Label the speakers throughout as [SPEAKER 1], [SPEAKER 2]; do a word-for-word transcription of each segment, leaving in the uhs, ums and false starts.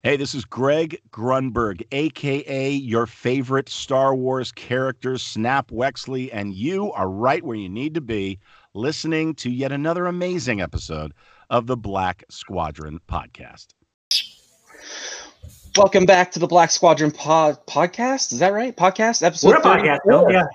[SPEAKER 1] Hey, this is Greg Grunberg, a k a your favorite Star Wars characters, Snap Wexley, and you are right where you need to be, listening to yet another amazing episode of the Black Squadron podcast.
[SPEAKER 2] Welcome back to the Black Squadron pod podcast. Is that right? Podcast episode.
[SPEAKER 3] We're a podcast, though. Yeah.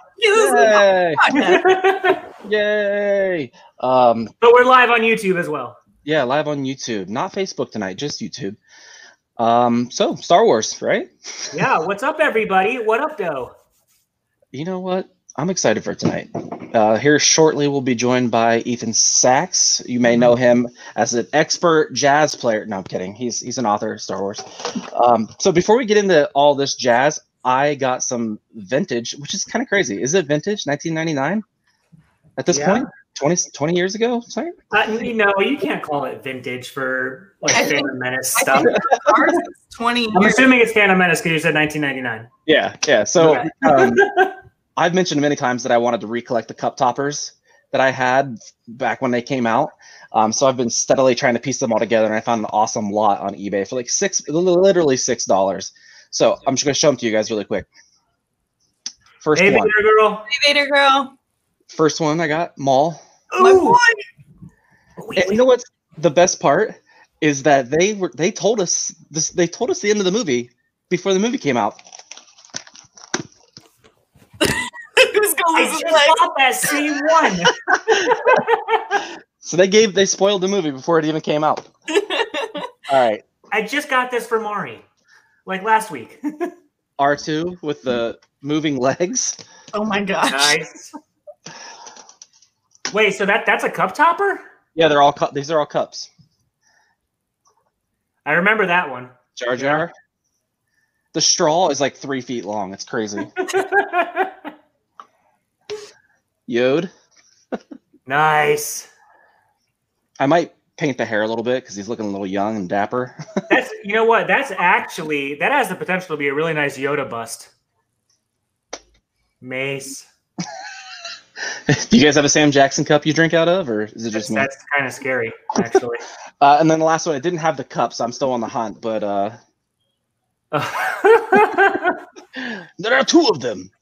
[SPEAKER 2] Yay! Yay! Um,
[SPEAKER 3] but we're live on YouTube as well.
[SPEAKER 2] Yeah, live on YouTube, not Facebook tonight, just YouTube. Um, so Star Wars, right?
[SPEAKER 3] Yeah. What's up, everybody? What up, though?
[SPEAKER 2] You know what? I'm excited for tonight. Uh, here shortly, we'll be joined by Ethan Sachs. You may know him as an expert jazz player. No, I'm kidding. He's he's an author of Star Wars. Um, so before we get into all this jazz, I got some vintage, which is kind of crazy. Is it vintage? nineteen ninety-nine at this yeah. point? twenty, twenty years ago? Sorry?
[SPEAKER 3] Uh, you know, you can't call it vintage for like Phantom Menace stuff.
[SPEAKER 4] Ours is twenty
[SPEAKER 3] I'm
[SPEAKER 4] years.
[SPEAKER 3] assuming it's Phantom Menace because you said nineteen ninety-nine.
[SPEAKER 2] Yeah, yeah. So
[SPEAKER 3] Okay.
[SPEAKER 2] um, I've mentioned many times that I wanted to recollect the cup toppers that I had back when they came out. Um, so I've been steadily trying to piece them all together, and I found an awesome lot on eBay for like six, literally six dollars. So I'm just gonna show them to you guys really quick. First
[SPEAKER 3] Hey,
[SPEAKER 2] one.
[SPEAKER 3] Vader girl.
[SPEAKER 4] Hey, Vader girl.
[SPEAKER 2] First one I got Maul.
[SPEAKER 4] My boy.
[SPEAKER 2] And you know what's the best part is that they were they told us this. They told us the end of the movie before the movie came out.
[SPEAKER 4] Who's gonna
[SPEAKER 3] I
[SPEAKER 4] lose
[SPEAKER 3] just
[SPEAKER 4] his leg?
[SPEAKER 3] bought that same one.
[SPEAKER 2] So they gave they spoiled the movie before it even came out. All right,
[SPEAKER 3] I just got this for Mari, like last week.
[SPEAKER 2] R two with the moving legs.
[SPEAKER 4] Oh my gosh.
[SPEAKER 3] Nice. Wait, so that that's a cup topper?
[SPEAKER 2] Yeah, they're all cu- these are all cups.
[SPEAKER 3] I remember that one.
[SPEAKER 2] Jar Jar. The straw is like three feet long. It's crazy. Yod.
[SPEAKER 3] Nice.
[SPEAKER 2] I might paint the hair a little bit because he's looking a little young and dapper.
[SPEAKER 3] That's you know what? That's actually that has the potential to be a really nice Yoda bust. Mace.
[SPEAKER 2] Do you guys have a Sam Jackson cup you drink out of, or is it just
[SPEAKER 3] That's,
[SPEAKER 2] me?
[SPEAKER 3] that's kind of scary, actually.
[SPEAKER 2] Uh, and then the last one, I didn't have the cup, so I'm still on the hunt. But uh, there are two of them.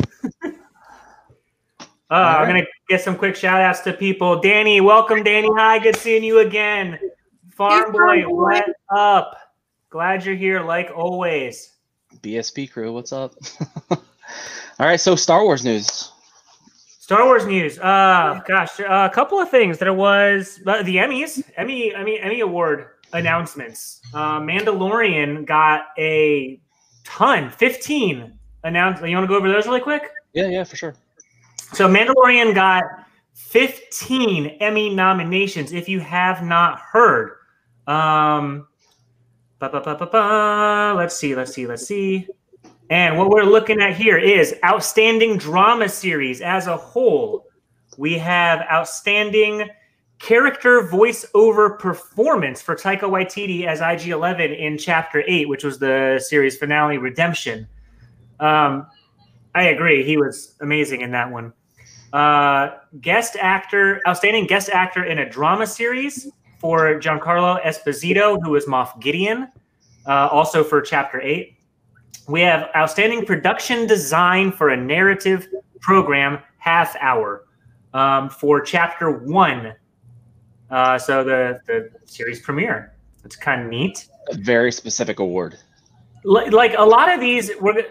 [SPEAKER 3] Uh, I'm going to get some quick shout outs to people. Danny, welcome, Danny. Hi, good seeing you again. Farm
[SPEAKER 4] Hey,
[SPEAKER 3] Boy,
[SPEAKER 4] Farm Boy.
[SPEAKER 3] what up? Glad you're here, like always.
[SPEAKER 2] B S P crew, what's up? All right, so Star Wars news.
[SPEAKER 3] Star Wars news. Uh, gosh, uh, a couple of things. There was uh, the Emmys, Emmy, I mean, Emmy Award announcements. Uh, Mandalorian got a ton, fifteen announced. You want to go over those really quick?
[SPEAKER 2] Yeah, yeah, for sure.
[SPEAKER 3] So Mandalorian got fifteen Emmy nominations. If you have not heard, um, ba, ba, ba, ba, ba. let's see, let's see, let's see. And what we're looking at here is outstanding drama series as a whole. We have outstanding character voiceover performance for Taika Waititi as I G eleven in Chapter eight, which was the series finale, Redemption. Um, I agree. He was amazing in that one. Uh, guest actor, outstanding guest actor in a drama series for Giancarlo Esposito, who was Moff Gideon, uh, also for Chapter eight. We have outstanding production design for a narrative program, Half Hour, um, for Chapter one. Uh, so the, the series premiere. It's kind of neat.
[SPEAKER 2] A very specific award.
[SPEAKER 3] Like, like a lot of these, we're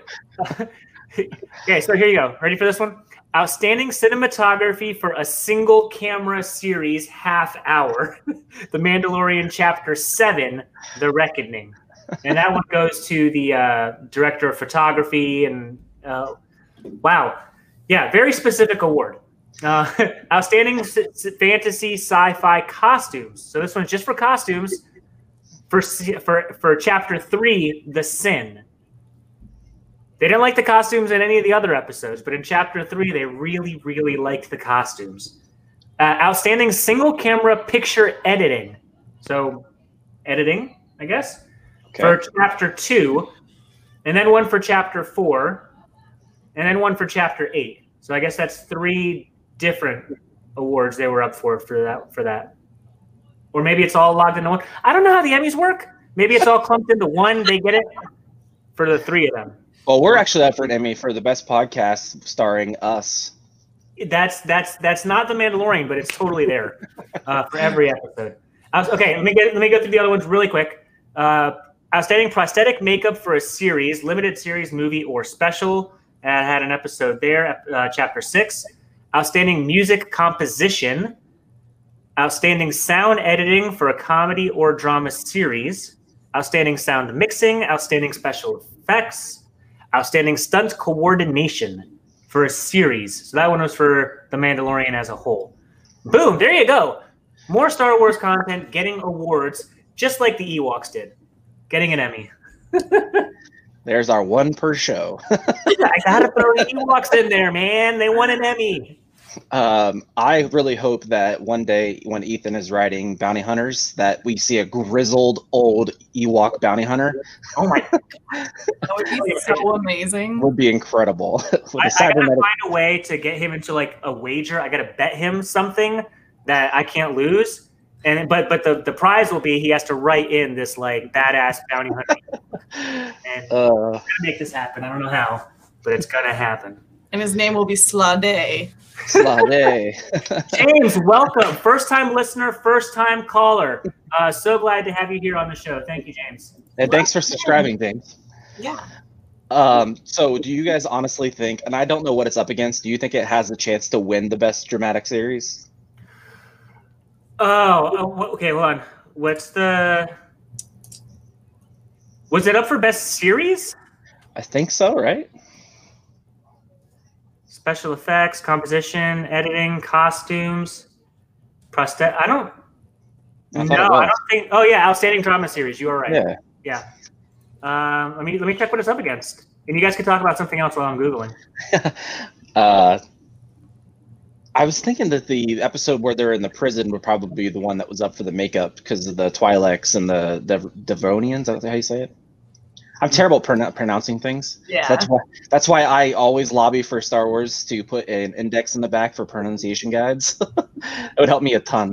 [SPEAKER 3] okay, so here you go. Ready for this one? Outstanding cinematography for a single camera series, Half Hour. The Mandalorian Chapter seven, The Reckoning. And that one goes to the uh, director of photography. And uh, wow. Yeah, very specific award. Uh, outstanding s- fantasy sci-fi costumes. So this one's just for costumes. For, for, for Chapter three, The Sin. They didn't like the costumes in any of the other episodes, but in Chapter three, they really, really liked the costumes. Uh, outstanding single camera picture editing. So, editing, I guess,
[SPEAKER 2] Okay.
[SPEAKER 3] for Chapter two, and then one for Chapter four, and then one for Chapter eight. So I guess that's three different awards they were up for for that. For that. Or maybe it's all logged into one. I don't know how the Emmys work. Maybe it's all clumped into one. They get it for the three of them.
[SPEAKER 2] Well, we're actually up for an Emmy for the best podcast starring us.
[SPEAKER 3] That's that's that's not The Mandalorian, but it's totally there uh, for every episode. Uh, okay, let me get let me go through the other ones really quick. Uh, outstanding prosthetic makeup for a series, limited series, movie, or special. Uh, had an episode there, uh, chapter six. Outstanding music composition. Outstanding sound editing for a comedy or drama series. Outstanding sound mixing. Outstanding special effects. Outstanding stunt coordination for a series. So that one was for The Mandalorian as a whole. Boom, there you go. More Star Wars content getting awards, just like the Ewoks did. Getting an Emmy.
[SPEAKER 2] There's our one per show.
[SPEAKER 3] I gotta throw the Ewoks in there, man. They won an Emmy.
[SPEAKER 2] Um, I really hope that one day when Ethan is writing Bounty Hunters, that we see a grizzled old Ewok bounty hunter.
[SPEAKER 3] Oh my God.
[SPEAKER 4] That would be so amazing.
[SPEAKER 2] Would be incredible. With
[SPEAKER 3] I,
[SPEAKER 2] a
[SPEAKER 3] I gotta
[SPEAKER 2] cybernetic-
[SPEAKER 3] find a way to get him into like a wager. I gotta bet him something that I can't lose. And but but the, the prize will be he has to write in this like badass bounty hunter. And
[SPEAKER 2] uh,
[SPEAKER 3] I'm gonna make this happen. I don't know how, but it's gonna happen.
[SPEAKER 4] And his name will be Slade.
[SPEAKER 2] Slade.
[SPEAKER 3] James, welcome. First time listener, first time caller. Uh, so glad to have you here on the show. Thank you, James.
[SPEAKER 2] And thanks for subscribing, James.
[SPEAKER 4] Yeah.
[SPEAKER 2] Um, so do you guys honestly think, and I don't know what it's up against, do you think it has a chance to win the best dramatic series?
[SPEAKER 3] Oh, oh, okay, hold on. What's the... Was it up for best series?
[SPEAKER 2] I think so, right?
[SPEAKER 3] Special effects, composition, editing, costumes, prosthetic. I don't...
[SPEAKER 2] I
[SPEAKER 3] no,
[SPEAKER 2] thought it
[SPEAKER 3] I
[SPEAKER 2] was.
[SPEAKER 3] don't think... Oh, yeah, outstanding drama series. You are right.
[SPEAKER 2] Yeah.
[SPEAKER 3] Yeah. Um, let me let me check what it's up against. And you guys can talk about something else while I'm Googling.
[SPEAKER 2] uh, I was thinking that the episode where they're in the prison would probably be the one that was up for the makeup because of the Twi'leks and the Dev- Devonians. Is that how you say it? I'm terrible at pronou- pronouncing things.
[SPEAKER 4] Yeah.
[SPEAKER 2] That's why. That's why I always lobby for Star Wars to put an index in the back for pronunciation guides. It would help me a ton.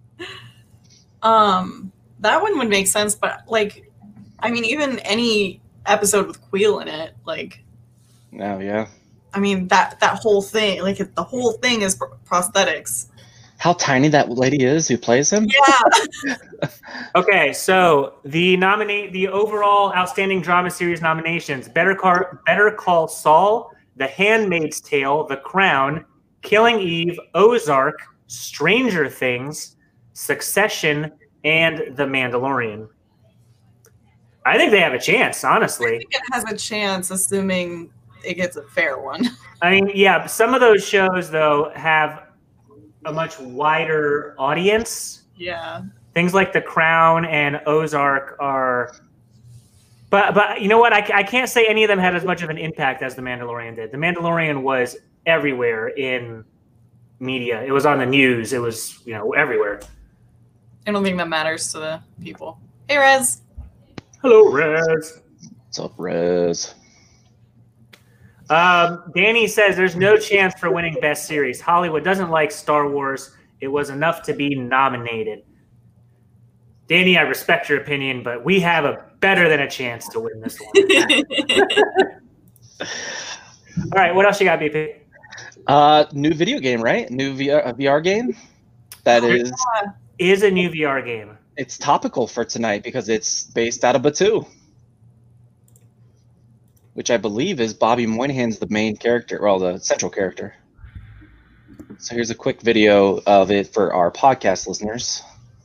[SPEAKER 4] Um, that one would make sense, but like, I mean, even any episode with Queel in it, like,
[SPEAKER 2] Oh yeah.
[SPEAKER 4] I mean, that that whole thing, like, the whole thing is pr- prosthetics.
[SPEAKER 2] How tiny that lady is who plays him.
[SPEAKER 4] Yeah.
[SPEAKER 3] Okay, so the nominate the overall outstanding drama series nominations: Better Call, Better Call Saul, The Handmaid's Tale, The Crown, Killing Eve, Ozark, Stranger Things, Succession, and The Mandalorian. I think they have a chance,
[SPEAKER 4] I
[SPEAKER 3] honestly.
[SPEAKER 4] think it has a chance, assuming it gets a fair one.
[SPEAKER 3] I mean, yeah, some of those shows though have a much wider audience.
[SPEAKER 4] Yeah.
[SPEAKER 3] Things like The Crown and Ozark are, but but you know what? I, I can't say any of them had as much of an impact as The Mandalorian did. The Mandalorian was everywhere in media. It was on the news. It was, you know, everywhere.
[SPEAKER 4] I don't think that matters to the people. Hey, Rez.
[SPEAKER 3] Hello, Rez.
[SPEAKER 2] What's up, Rez?
[SPEAKER 3] Um, Danny says there's no chance for winning Best Series. Hollywood doesn't like Star Wars. It was enough to be nominated. Danny, I respect your opinion, but we have a better than a chance to win this one. All right, what else you got, B P?
[SPEAKER 2] Uh, new video game, right? New V R, uh, V R game. That is,
[SPEAKER 3] Is a new V R game.
[SPEAKER 2] it's topical for tonight because it's based out of Batu, which I believe is Bobby Moynihan's the main character, well, the central character. So here's a quick video of it for our podcast listeners.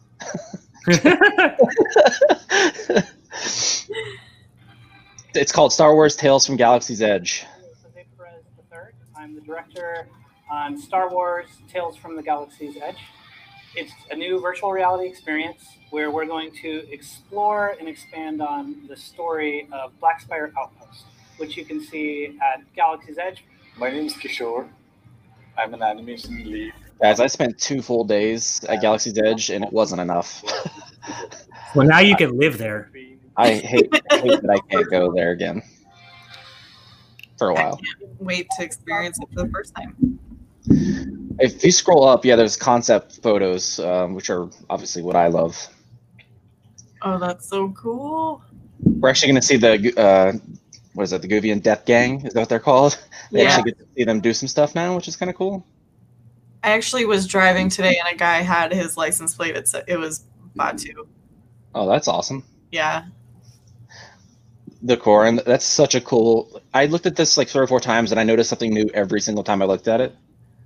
[SPEAKER 2] It's called Star Wars Tales from Galaxy's Edge.
[SPEAKER 5] Jose Perez the third. I'm the director on Star Wars Tales from the Galaxy's Edge. It's a new virtual reality experience where we're going to explore and expand on the story of Black Spire Outpost, which you can see at Galaxy's Edge.
[SPEAKER 6] My name is Kishore. I'm an animation lead.
[SPEAKER 2] Guys, I spent two full days at Galaxy's Edge, and it wasn't enough.
[SPEAKER 3] Well, now you can live there.
[SPEAKER 2] I hate, I hate that I can't go there again for a while.
[SPEAKER 4] Wait to experience it for the first time.
[SPEAKER 2] If you scroll up, yeah, there's concept photos, um, which are obviously what I love.
[SPEAKER 4] Oh, that's so cool.
[SPEAKER 2] We're actually going to see the uh, what is it? The Guvian Death Gang? Is that what they're called? They
[SPEAKER 4] Yeah.
[SPEAKER 2] actually get to see them do some stuff now, which is kind of cool.
[SPEAKER 4] I actually was driving today, and a guy had his license plate. It said it was Batu.
[SPEAKER 2] Oh, that's awesome.
[SPEAKER 4] Yeah.
[SPEAKER 2] The core, and that's such a cool. I looked at this like three or four times, and I noticed something new every single time I looked at it.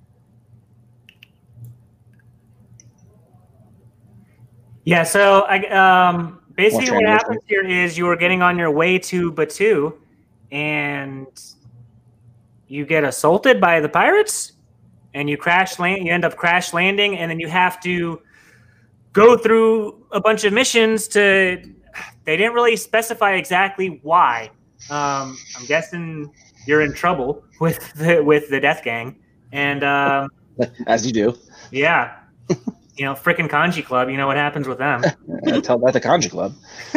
[SPEAKER 3] Yeah, so I um basically
[SPEAKER 2] More
[SPEAKER 3] what
[SPEAKER 2] translation.
[SPEAKER 3] happens here is you are getting on your way to Batu and you get assaulted by the pirates and you crash land you end up crash landing and then you have to go through a bunch of missions to they didn't really specify exactly why. Um I'm guessing you're in trouble with the with the Death Gang. And um
[SPEAKER 2] As you do.
[SPEAKER 3] yeah. You know, frickin' Kanji Club, you know what happens with them.
[SPEAKER 2] Yeah, tell that to Kanji Club.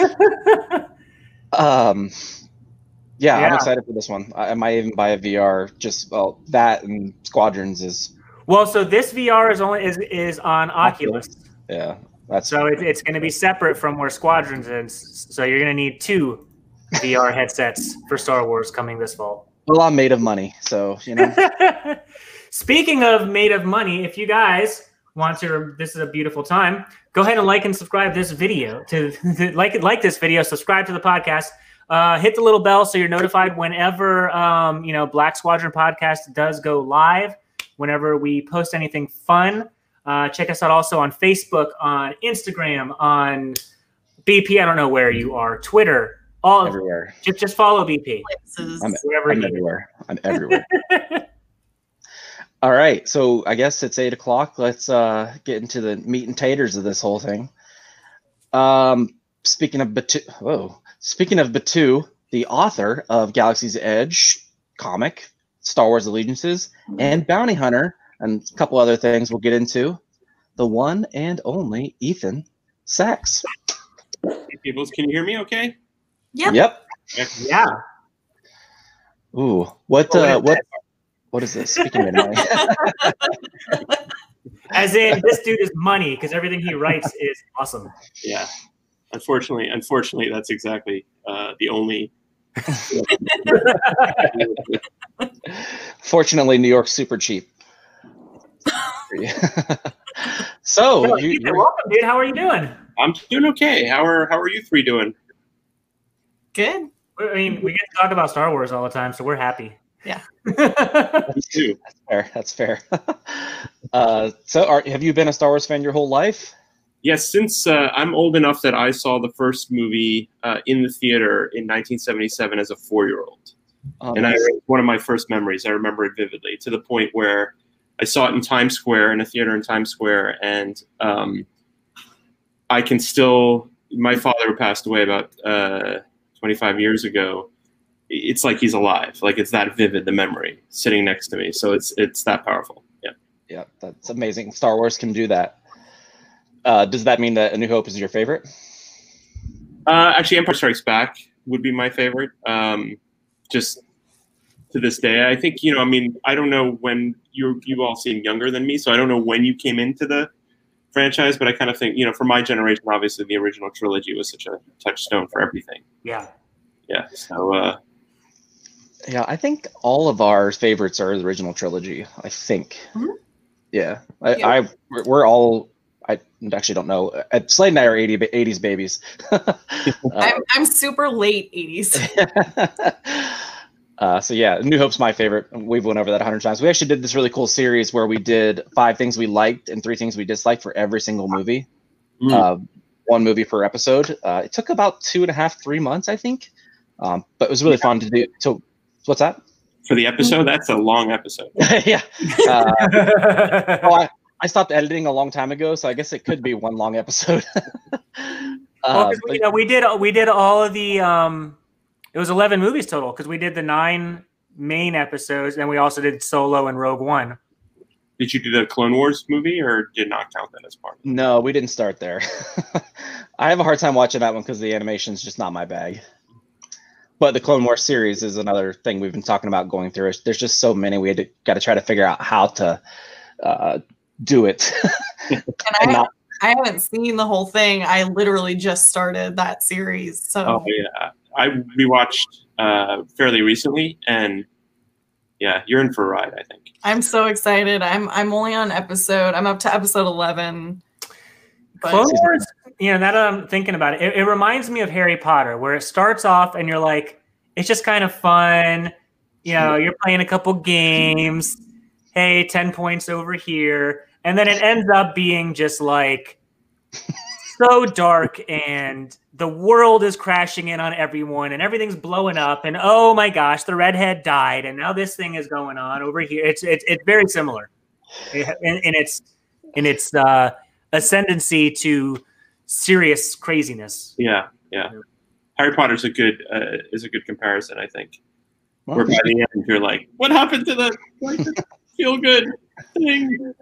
[SPEAKER 2] um, yeah,
[SPEAKER 3] Yeah.
[SPEAKER 2] I'm excited for this one. I, I might even buy a V R. Just well, that and Squadrons is
[SPEAKER 3] Well, so this V R is only is is on Oculus,
[SPEAKER 2] yeah. That's
[SPEAKER 3] so it, it's going to be separate from where Squadrons is. So you're going to need two V R headsets for Star Wars coming this fall.
[SPEAKER 2] well, I'm made of money, so you know.
[SPEAKER 3] Speaking of made of money, if you guys want to, this is a beautiful time. Go ahead and like and subscribe this video. To like like this video, subscribe to the podcast. Uh, hit the little bell so you're notified whenever um, you know Black Squadron Podcast does go live. Whenever we post anything fun, uh, check us out also on Facebook, on Instagram, on B P. I don't know where you are, Twitter, all
[SPEAKER 2] Everywhere.
[SPEAKER 3] just just follow B P.
[SPEAKER 4] Places.
[SPEAKER 2] I'm,
[SPEAKER 3] Wherever
[SPEAKER 2] I'm
[SPEAKER 3] he is.
[SPEAKER 2] everywhere. I'm everywhere. All right, so I guess it's eight o'clock. Let's uh, get into the meat and taters of this whole thing. Um, speaking of Batu, whoa. Speaking of Batu, the author of Galaxy's Edge comic, Star Wars Allegiances, and Bounty Hunter, and a couple other things we'll get into, the one and only Ethan Sachs.
[SPEAKER 7] Hey, peoples, can you hear me okay?
[SPEAKER 4] Yep.
[SPEAKER 2] Yep.
[SPEAKER 3] Yeah.
[SPEAKER 2] Ooh, what? Uh, what? What is this? Speaking of money.
[SPEAKER 3] As in, this dude is money because everything he writes is awesome.
[SPEAKER 7] Yeah. Unfortunately, unfortunately, that's exactly uh, the only.
[SPEAKER 2] Fortunately, New York's super cheap. So,
[SPEAKER 3] Yo,
[SPEAKER 2] you,
[SPEAKER 3] Ethan,
[SPEAKER 2] you're,
[SPEAKER 3] welcome, dude. How are you doing?
[SPEAKER 7] I'm doing okay. How are How are you three doing?
[SPEAKER 4] Good.
[SPEAKER 3] I mean, we get to talk about Star Wars all the time, so we're happy.
[SPEAKER 4] Yeah.
[SPEAKER 7] Me too.
[SPEAKER 2] that's fair. That's fair. uh, so, are, have you been a Star Wars fan your whole life?
[SPEAKER 7] Yes, since uh, I'm old enough that I saw the first movie uh, in the theater in nineteen seventy-seven as a four-year-old.
[SPEAKER 2] Um,
[SPEAKER 7] And I, one of my first memories, I remember it vividly, to the point where I saw it in Times Square, in a theater in Times Square, and um, I can still, my father passed away about uh, twenty-five years ago. It's like he's alive. Like, it's that vivid, the memory, sitting next to me. So it's it's that powerful. Yeah.
[SPEAKER 2] yeah, that's amazing. Star Wars can do that. Uh, does that mean that A New Hope is your favorite?
[SPEAKER 7] Uh, actually, Empire Strikes Back would be my favorite. Um, just to this day, I think, you know, I mean, I don't know when you you all seem younger than me, so I don't know when you came into the franchise, but I kind of think, you know, for my generation, obviously the original trilogy was such a touchstone for everything.
[SPEAKER 3] Yeah.
[SPEAKER 7] Yeah. So, uh,
[SPEAKER 2] Yeah, I think all of our favorites are the original trilogy. I think.
[SPEAKER 4] Mhm.
[SPEAKER 2] Yeah, I,
[SPEAKER 4] Yeah.
[SPEAKER 2] I we're- we're all. I actually don't know. Uh, Slade and I are eighty, eighties babies. uh,
[SPEAKER 4] I'm, I'm super late eighties.
[SPEAKER 2] uh, so yeah, New Hope's my favorite. We've went over that a hundred times. We actually did this really cool series where we did five things we liked and three things we disliked for every single movie.
[SPEAKER 7] mm,
[SPEAKER 2] Uh, one movie per episode. Uh, it took about two and a half, three months, I think. Um, but it was really fun to do. So, what's that?
[SPEAKER 7] for the episode, that's a long episode.
[SPEAKER 2] yeah. Uh, oh, I, I stopped editing a long time ago, so I guess it could be one long episode.
[SPEAKER 3] Well,
[SPEAKER 2] uh,
[SPEAKER 3] 'cause we,
[SPEAKER 2] but-
[SPEAKER 3] you know, we did we did all of the um, it was eleven movies total because we did the nine main episodes and we also did Solo and Rogue One.
[SPEAKER 7] Did you do the Clone Wars movie, or did not count that as part of it?
[SPEAKER 2] no, we didn't start there. I have a hard time watching that one because the animation is just not my bag. But the Clone Wars series is another thing we've been talking about going through. There's just so many. We had to, got to try to figure out how to uh, do it.
[SPEAKER 4] And
[SPEAKER 2] and
[SPEAKER 4] I,
[SPEAKER 2] not
[SPEAKER 4] I haven't seen the whole thing. I literally just started that series. So
[SPEAKER 7] Oh yeah, I rewatched uh, fairly recently, and yeah, you're in for a ride, I think.
[SPEAKER 4] I'm so excited. I'm I'm only on episode. I'm up to episode eleven. but-
[SPEAKER 3] Clone Wars, you know, now that I'm thinking about it, it, it reminds me of Harry Potter, where it starts off and you're like, it's just kind of fun. You know, you're playing a couple games. Hey, ten points over here. And then it ends up being just like so dark, and the world is crashing in on everyone, and everything's blowing up. And oh my gosh, the redhead died, and now this thing is going on over here. It's it's it's very similar in, in its in its uh, ascendancy to serious craziness.
[SPEAKER 7] Yeah, yeah. Harry Potter's a good uh, is a good comparison, I think.
[SPEAKER 2] Well,
[SPEAKER 7] Where by the end you're like, what happened to the feel good thing?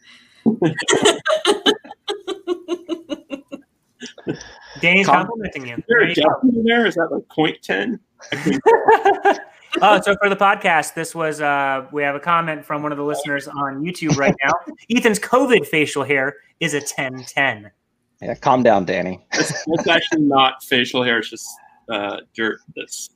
[SPEAKER 3] Danny's
[SPEAKER 2] Com-
[SPEAKER 3] complimenting you.
[SPEAKER 7] Is there
[SPEAKER 3] There
[SPEAKER 7] a
[SPEAKER 3] you
[SPEAKER 7] decimal there? Is that like point ten?
[SPEAKER 3] Oh, so for the podcast, this was uh, we have a comment from one of the listeners on YouTube right now. Ethan's COVID facial hair is a ten ten.
[SPEAKER 2] yeah, calm down, Danny.
[SPEAKER 7] That's, that's actually not facial hair. It's just uh, dirt. That's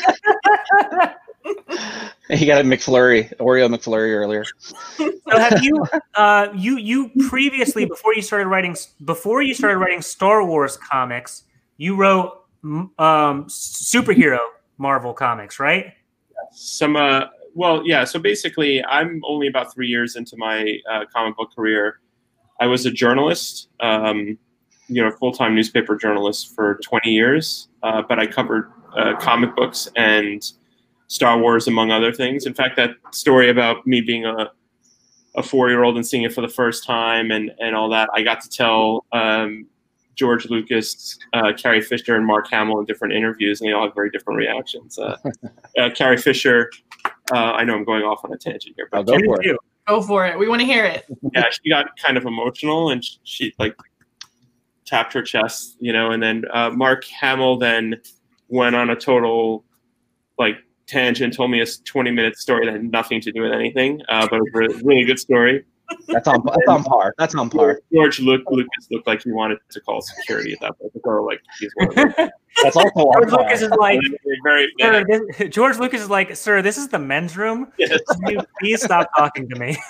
[SPEAKER 2] He got a McFlurry, Oreo McFlurry earlier.
[SPEAKER 3] So have you uh, you you previously, before you started writing before you started writing Star Wars comics, you wrote um, superhero Marvel comics, right?
[SPEAKER 7] some. Uh, well, yeah. So basically, I'm only about three years into my uh, comic book career. I was a journalist, um, you know, full time newspaper journalist for twenty years, uh, but I covered uh, comic books and Star Wars, among other things. In fact, that story about me being a a four-year-old and seeing it for the first time and, and all that, I got to tell um, George Lucas, uh, Carrie Fisher, and Mark Hamill in different interviews, and they all have very different reactions. Uh, uh, Carrie Fisher, uh, I know I'm going off on a tangent here,
[SPEAKER 2] I'll
[SPEAKER 7] but
[SPEAKER 2] go for it.
[SPEAKER 4] Go for it. We want to hear it.
[SPEAKER 7] yeah, she got kind of emotional, and she, she like tapped her chest, you know, and then uh, Mark Hamill then went on a total like tangent, told me a twenty minute story that had nothing to do with anything, uh, but it was a really, really good story.
[SPEAKER 2] That's on that's on par. That's on par.
[SPEAKER 7] George Luke, Lucas looked like he wanted to call security at that point. The girl, like, he's one of those.
[SPEAKER 2] That's also on
[SPEAKER 3] George
[SPEAKER 2] par.
[SPEAKER 3] Lucas is like,
[SPEAKER 7] very,
[SPEAKER 3] sir, this, George Lucas is like, sir, this is the men's room.
[SPEAKER 7] yes.
[SPEAKER 3] Can you please stop talking to me?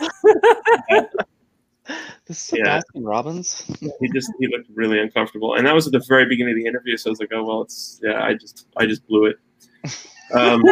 [SPEAKER 2] This is
[SPEAKER 7] Yeah.
[SPEAKER 2] Baskin Robbins.
[SPEAKER 7] he just he looked really uncomfortable, and that was at the very beginning of the interview. So I was like, oh well, it's yeah, I just I just blew it. Um,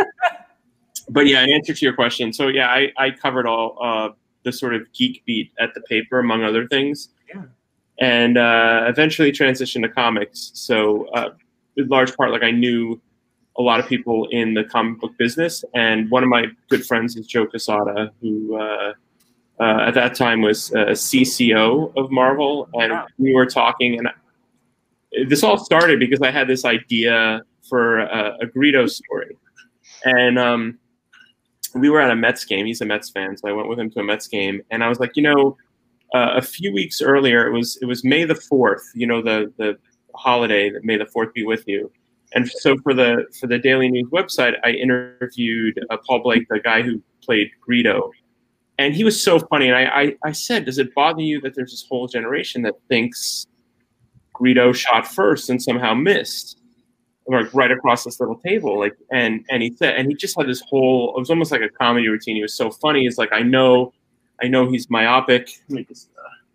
[SPEAKER 7] but yeah, in answer to your question, so yeah, I I covered all uh, the sort of geek beat at the paper, among other things.
[SPEAKER 3] Yeah.
[SPEAKER 7] And uh, eventually transitioned to comics. So uh, in large part, like I knew a lot of people in the comic book business, and one of my good friends is Joe Quesada, who uh, uh, at that time was uh, C C O of Marvel, and
[SPEAKER 3] Wow.
[SPEAKER 7] we were talking, and this all started because I had this idea for a, a Greedo story, and um, we were at a Mets game. He's a Mets fan, so I went with him to a Mets game, and I was like, you know, uh, a few weeks earlier, it was it was May the fourth, you know, the the holiday that May the fourth be with you. And so for the for the Daily News website, I interviewed uh, Paul Blake, the guy who played Greedo, and he was so funny. And I, I I said, does it bother you that there's this whole generation that thinks Greedo shot first and somehow missed, like right across this little table? Like, and and he said, and he just had this whole. It was almost like a comedy routine. He was so funny. He's like, I know, I know he's myopic. Let me just,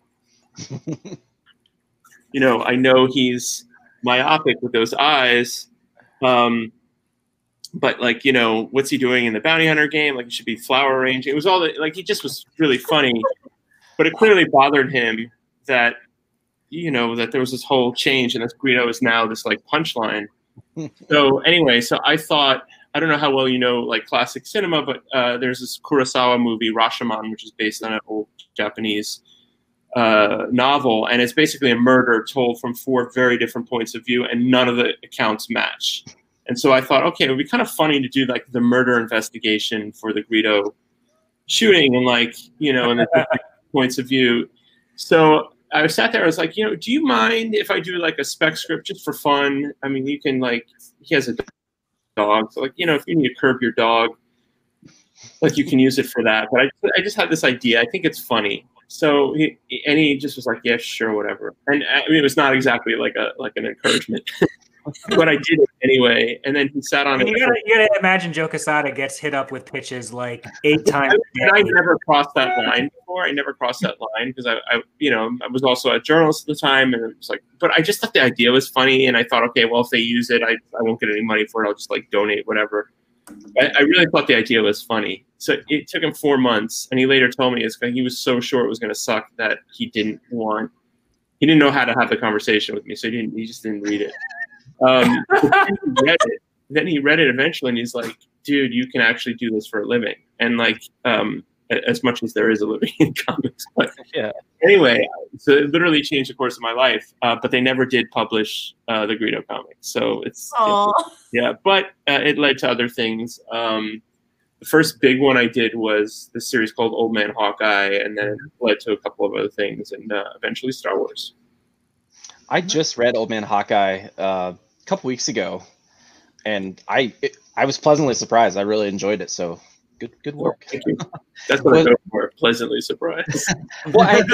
[SPEAKER 7] uh, you know, I know he's myopic with those eyes, um, but like, you know, what's he doing in the bounty hunter game? Like, he should be flower arranging. It was all that, like, he just was really funny, but it clearly bothered him that, you know, that there was this whole change, and this Greedo is now this like punchline. So anyway, so I thought, I don't know how well you know like classic cinema, but uh, there's this Kurosawa movie, Rashomon, which is based on an old Japanese uh, novel, and it's basically a murder told from four very different points of view, and none of the accounts match. And so I thought, okay, it would be kind of funny to do like the murder investigation for the Greedo shooting, and like, you know, and the different points of view. So I sat there, I was like, you know, do you mind if I do like a spec script just for fun? I mean, you can like, he has a dog, so like, you know, if you need to curb your dog, like you can use it for that. But I, I just had this idea. I think it's funny. so he and he just was like, yeah, sure, whatever. And I mean, it was not exactly like a like an encouragement, but I did it anyway. And then he sat on
[SPEAKER 3] And
[SPEAKER 7] it.
[SPEAKER 3] you gotta, you gotta imagine Joe Quesada gets hit up with pitches like eight times.
[SPEAKER 7] And I never crossed that line before. I never crossed that line because I, I, you know, I was also a journalist at the time, and it was like, but I just thought the idea was funny, and I thought, okay, well, if they use it, I, I won't get any money for it. I'll just like donate whatever. I, I really thought the idea was funny. So it took him four months, and he later told me it's he was so sure it was going to suck that he didn't want, he didn't know how to have the conversation with me, so he didn't, he just didn't read it. Um, then he read it. Then he read it eventually, and he's like, "Dude, you can actually do this for a living." And like, um, as much as there is a living in comics, but
[SPEAKER 2] yeah.
[SPEAKER 7] Anyway, so it literally changed the course of my life. Uh, but they never did publish uh, the Greedo comic, so it's, it's yeah. But uh, it led to other things. Um, the first big one I did was this series called Old Man Hawkeye, and then it led to a couple of other things, and uh, eventually Star Wars.
[SPEAKER 2] I just read Old Man Hawkeye uh, a couple weeks ago, and I it, I was pleasantly surprised. I really enjoyed it. So good good work.
[SPEAKER 7] Thank you. That's what I go for. Pleasantly surprised.
[SPEAKER 2] Well, I,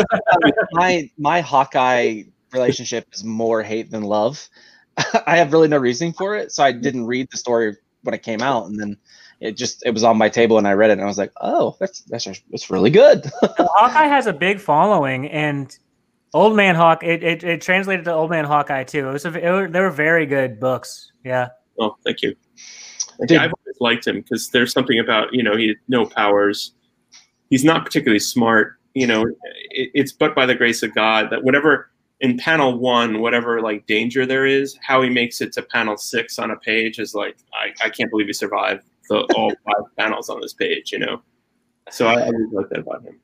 [SPEAKER 2] my my Hawkeye relationship is more hate than love. I have really no reasoning for it, so I didn't read the story when it came out, and then it just it was on my table, and I read it, and I was like, oh, that's that's that's really good.
[SPEAKER 3] Hawkeye has a big following, and Old Man Hawk it, it, it translated to Old Man Hawkeye too. It was a, it were, they were very good books. Yeah.
[SPEAKER 7] Oh, thank you. Dude. I've always liked him because there's something about, you know, he had no powers. He's not particularly smart. You know, it, it's but by the grace of God that whatever in panel one, whatever like danger there is, how he makes it to panel six on a page is like, I, I can't believe he survived the all five panels on this page, you know? So I, I really like that about him.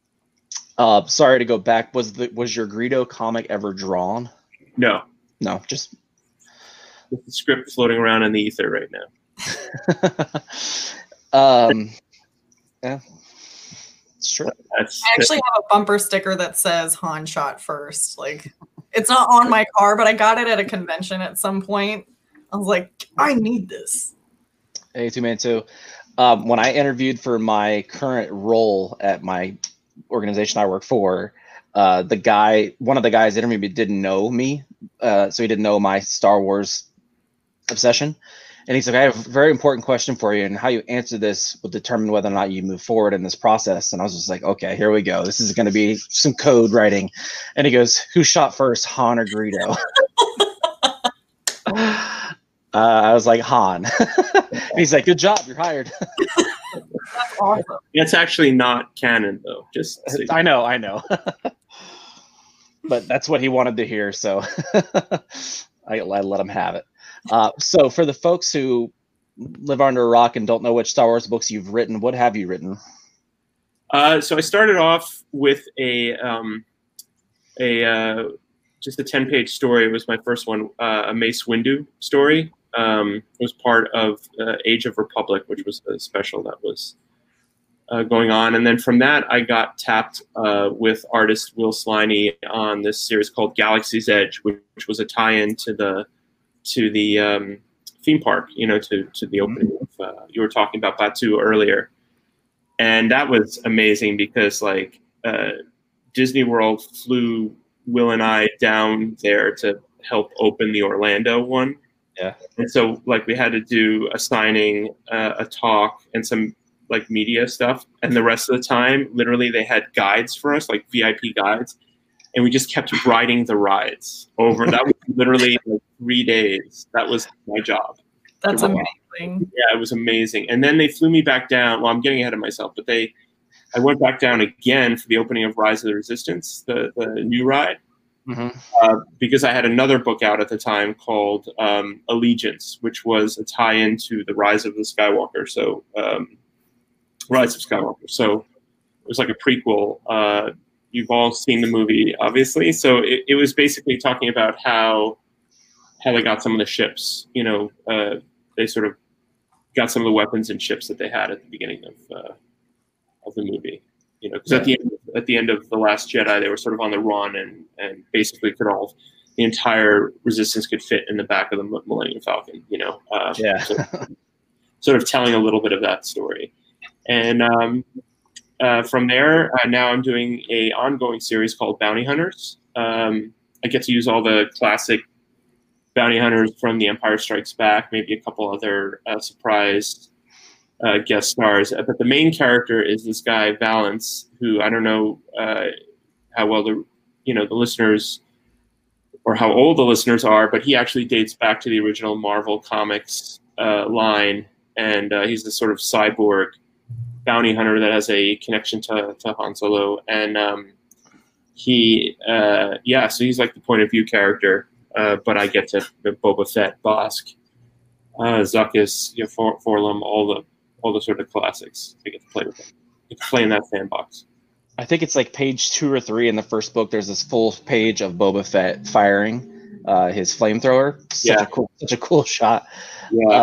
[SPEAKER 2] Uh, sorry to go back. Was the was your Greedo comic ever drawn?
[SPEAKER 7] No.
[SPEAKER 2] No, just
[SPEAKER 7] with the script floating around in the ether right now.
[SPEAKER 2] um, yeah, it's true.
[SPEAKER 7] That's,
[SPEAKER 4] I actually have a bumper sticker that says Han shot first. Like, it's not on my car, but I got it at a convention at some point. I was like, I need this.
[SPEAKER 2] Hey, two man two. Um, when I interviewed for my current role at my organization I work for, uh, the guy, one of the guys interviewed me didn't know me, uh, so he didn't know my Star Wars obsession. And he's like, I have a very important question for you, and how you answer this will determine whether or not you move forward in this process. And I was just like, okay, here we go. This is going to be some code writing. And he goes, who shot first, Han or Greedo? uh, I was like, Han. And he's like, good job, you're hired.
[SPEAKER 4] That's awesome.
[SPEAKER 7] It's actually not canon, though. Just so
[SPEAKER 2] I know, I know. But that's what he wanted to hear, so I, I let him have it. Uh, so for the folks who live under a rock and don't know which Star Wars books you've written, what have you written?
[SPEAKER 7] Uh, so I started off with a um, a uh, just a ten page story. It was my first one, uh, a Mace Windu story. Um, it was part of uh, Age of Republic, which was a special that was uh, going on. And then from that, I got tapped uh, with artist Will Sliney on this series called Galaxy's Edge, which, which was a tie-in to the to the um, theme park, you know, to, to the opening of, uh, you were talking about Batuu earlier. And that was amazing because like uh, Disney World flew Will and I down there to help open the Orlando one.
[SPEAKER 2] Yeah.
[SPEAKER 7] And so like we had to do a signing, uh, a talk, and some like media stuff. And the rest of the time, literally they had guides for us, like V I P guides. And we just kept riding the rides over. That was literally like three days. That was my job.
[SPEAKER 4] That's amazing.
[SPEAKER 7] Yeah, it was amazing. And then they flew me back down. Well, I'm getting ahead of myself, but they, I went back down again for the opening of Rise of the Resistance, the, the new ride,
[SPEAKER 2] mm-hmm.
[SPEAKER 7] uh, because I had another book out at the time called um, Allegiance, which was a tie-in to the Rise of the Skywalker. So um, Rise of Skywalker. So it was like a prequel. Uh, You've all seen the movie, obviously. So it, it was basically talking about how how they got some of the ships. You know, uh, they sort of got some of the weapons and ships that they had at the beginning of uh, of the movie. You know, because yeah. at the end at the end of The Last Jedi, they were sort of on the run, and and basically could all the entire Resistance could fit in the back of the Millennium Falcon. You know, uh,
[SPEAKER 2] yeah,
[SPEAKER 7] so, sort of telling a little bit of that story, and. Um, uh, from there, uh, now I'm doing a ongoing series called Bounty Hunters. Um, I get to use all the classic bounty hunters from The Empire Strikes Back, maybe a couple other uh, surprise uh, guest stars. But the main character is this guy Valance, who I don't know uh, how well the you know the listeners or how old the listeners are, but he actually dates back to the original Marvel Comics uh, line, and uh, he's this sort of cyborg bounty hunter that has a connection to, to Han Solo, and um, he, uh, yeah, so he's like the point of view character, uh, but I get to Boba Fett, Bosk, uh, Zuckuss, you know, For- Forlum, all the all the sort of classics. I get to play with them. I get to play in that sandbox.
[SPEAKER 2] I think it's like page two or three in the first book. There's this full page of Boba Fett firing uh, his flamethrower. Such
[SPEAKER 7] Yeah.
[SPEAKER 2] a cool, such a cool shot.
[SPEAKER 7] Yeah.
[SPEAKER 2] Uh,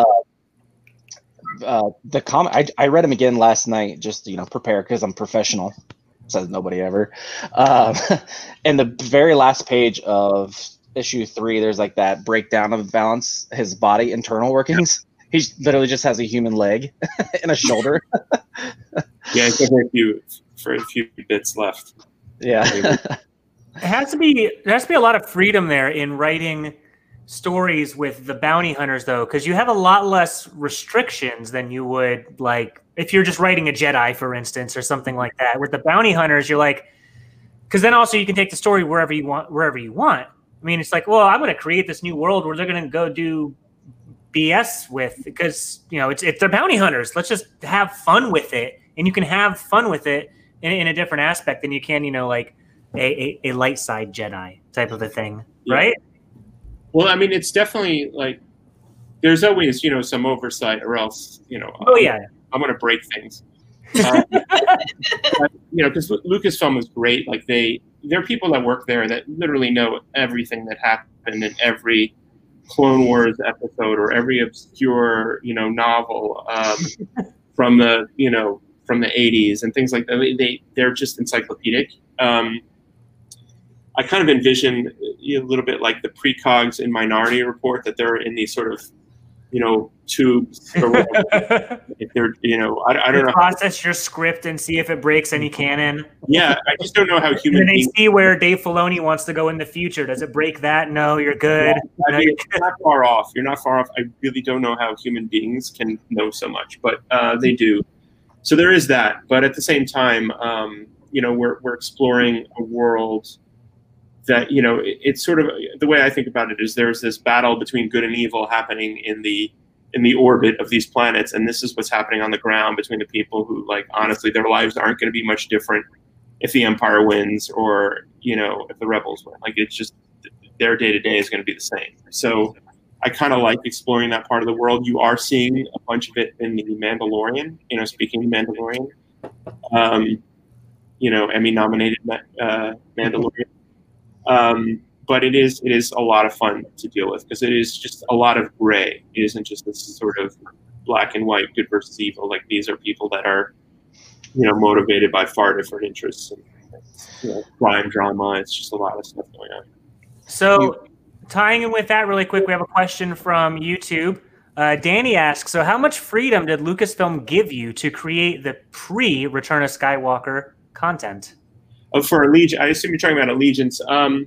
[SPEAKER 2] uh, the comic, I, I read him again last night, just you know, prepare because I'm professional. Says nobody ever. Um, and the very last page of issue three, there's like that breakdown of Valance, his body internal workings. He literally just has a human leg and a shoulder.
[SPEAKER 7] Yeah, I think a few for a few bits left.
[SPEAKER 2] Yeah.
[SPEAKER 3] It has to be there has to be a lot of freedom there in writing stories with the bounty hunters, though, because you have a lot less restrictions than you would like if you're just writing a Jedi, for instance, or something like that. With the bounty hunters, you're like, because then also you can take the story wherever you want, wherever you want. I mean, it's like, well, I'm going to create this new world where they're going to go do B S with, because you know it's it's they're bounty hunters. Let's just have fun with it, and you can have fun with it in, in a different aspect than you can, you know, like a, a, a light side Jedi type of a thing,
[SPEAKER 7] Yeah.
[SPEAKER 3] right?
[SPEAKER 7] Well, I mean, it's definitely like there's always, you know, some oversight, or else, you know,
[SPEAKER 3] Oh
[SPEAKER 7] I'm,
[SPEAKER 3] yeah,
[SPEAKER 7] I'm going to break things. Um, but, you know, because Lucasfilm was great. Like they, there are people that work there that literally know everything that happened in every Clone Wars episode or every obscure, you know, novel um, from the, you know, from the eighties and things like that. They, they they're just encyclopedic. Um, I kind of envision a little bit like the precogs in Minority Report, that they're in these sort of, you know, tubes or whatever. If they're, you know, I, I don't
[SPEAKER 3] you
[SPEAKER 7] know.
[SPEAKER 3] process your script and see if it breaks any canon.
[SPEAKER 7] Yeah, I just don't know how
[SPEAKER 3] And
[SPEAKER 7] human
[SPEAKER 3] then they
[SPEAKER 7] beings.
[SPEAKER 3] see where Dave Filoni wants to go in the future. Does it break that? No, you're good.
[SPEAKER 7] I
[SPEAKER 3] No,
[SPEAKER 7] mean,
[SPEAKER 3] you're
[SPEAKER 7] you're not far off. You're not far off. I really don't know how human beings can know so much, but uh, they do. So there is that. But at the same time, um, you know, we're we're exploring a world that, you know, it, it's sort of the way I think about it is there's this battle between good and evil happening in the in the orbit of these planets, and this is what's happening on the ground between the people who, like, honestly, their lives aren't going to be much different if the Empire wins or, you know, if the Rebels win. Like, it's just their day to day is going to be the same. So I kind of like exploring that part of the world. You are seeing a bunch of it in the Mandalorian. You know, speaking of Mandalorian, um, you know, Emmy nominated uh, Mandalorian. Um, but it is it is a lot of fun to deal with because it is just a lot of gray. It isn't just this sort of black and white, good versus evil. Like, these are people that are, you know, motivated by far different interests and, you know, crime drama. It's just a lot of stuff going on.
[SPEAKER 3] So, tying in with that really quick, we have a question from YouTube. Uh, Danny asks, so how much freedom did Lucasfilm give you to create the pre-Return of Skywalker content?
[SPEAKER 7] Oh, for Allegiance, I assume you're talking about Allegiance. Um,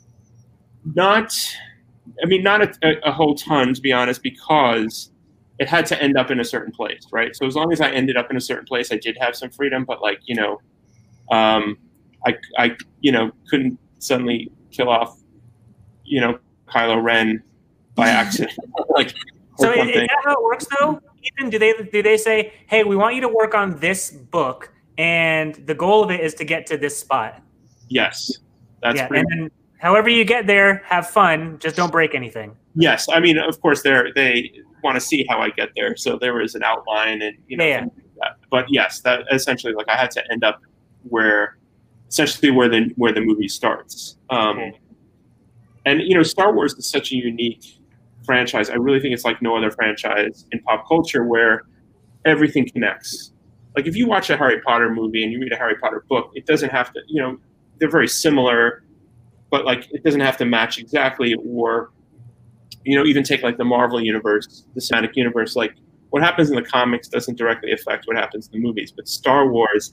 [SPEAKER 7] not, I mean, not a, a whole ton, to be honest, because it had to end up in a certain place, right? So as long as I ended up in a certain place, I did have some freedom, but, like, you know, um, I, I, you know, couldn't suddenly kill off, you know, Kylo Ren by accident. Like,
[SPEAKER 3] So
[SPEAKER 7] or
[SPEAKER 3] is, is
[SPEAKER 7] something.
[SPEAKER 3] that how it works, though? Ethan, do they do they say, hey, we want you to work on this book, and the goal of it is to get to this spot?
[SPEAKER 7] Yes, that's
[SPEAKER 3] yeah,
[SPEAKER 7] pretty
[SPEAKER 3] and then however you get there, have fun. Just don't break anything.
[SPEAKER 7] Yes, I mean, of course, they they want to see how I get there, so there was an outline, and, you know,
[SPEAKER 3] Yeah, yeah.
[SPEAKER 7] things like that. But yes, that essentially, like, I had to end up where, essentially, where the where the movie starts. Um,
[SPEAKER 3] Cool.
[SPEAKER 7] And, you know, Star Wars is such a unique franchise. I really think it's like no other franchise in pop culture where everything connects. Like, if you watch a Harry Potter movie and you read a Harry Potter book, it doesn't have to, you know, they're very similar, but, like, it doesn't have to match exactly. Or, you know, even take, like, the Marvel universe, the cinematic universe, like, what happens in the comics doesn't directly affect what happens in the movies. But Star Wars,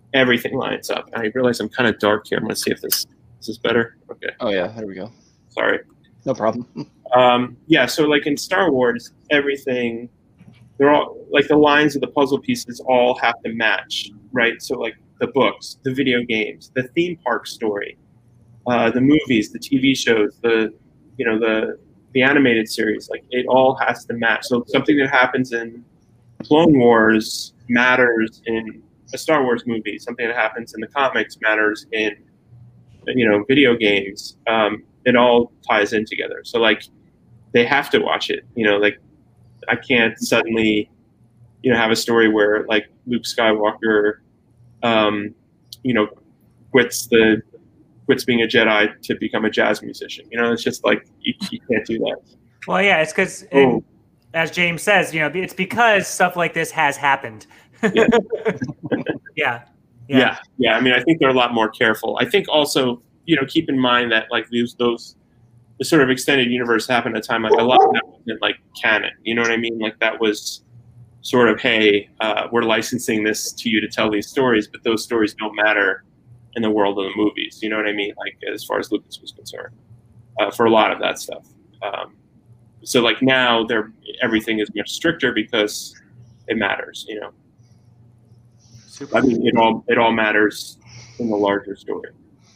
[SPEAKER 7] everything lines up. I realize I'm kind of dark here. I'm gonna see if this this is better. Okay.
[SPEAKER 2] Oh yeah, there we go.
[SPEAKER 7] Sorry.
[SPEAKER 2] No problem.
[SPEAKER 7] Um, yeah. So like in Star Wars, everything, they're all like the lines of the puzzle pieces all have to match, right? So like the books, the video games, the theme park story, uh, the movies, the T V shows, the you know the the animated series, like it all has to match. So something that happens in Clone Wars matters in a Star Wars movie. Something that happens in the comics matters in, you know, video games. Um, it all ties in together. So like, they have to watch it. You know, like I can't suddenly, you know, have a story where like Luke Skywalker, um, you know, quits the quits being a Jedi to become a jazz musician. You know, it's just like you, you can't do that.
[SPEAKER 3] Well, yeah, it's because,
[SPEAKER 7] Oh.
[SPEAKER 3] as James says, you know, it's because stuff like this has happened.
[SPEAKER 7] Yeah.
[SPEAKER 3] yeah.
[SPEAKER 7] Yeah, yeah. I mean, I think they're a lot more careful. I think also, you know, keep in mind that like these those the sort of extended universe happened at a time like a lot of that wasn't like canon. You know what I mean? Like that was sort of, hey, uh, we're licensing this to you to tell these stories, but those stories don't matter in the world of the movies. You know what I mean? Like as far as Lucas was concerned, uh, for a lot of that stuff. Um, so like now, they're everything is much stricter because it matters. You know. I mean, it all it all matters in the larger story.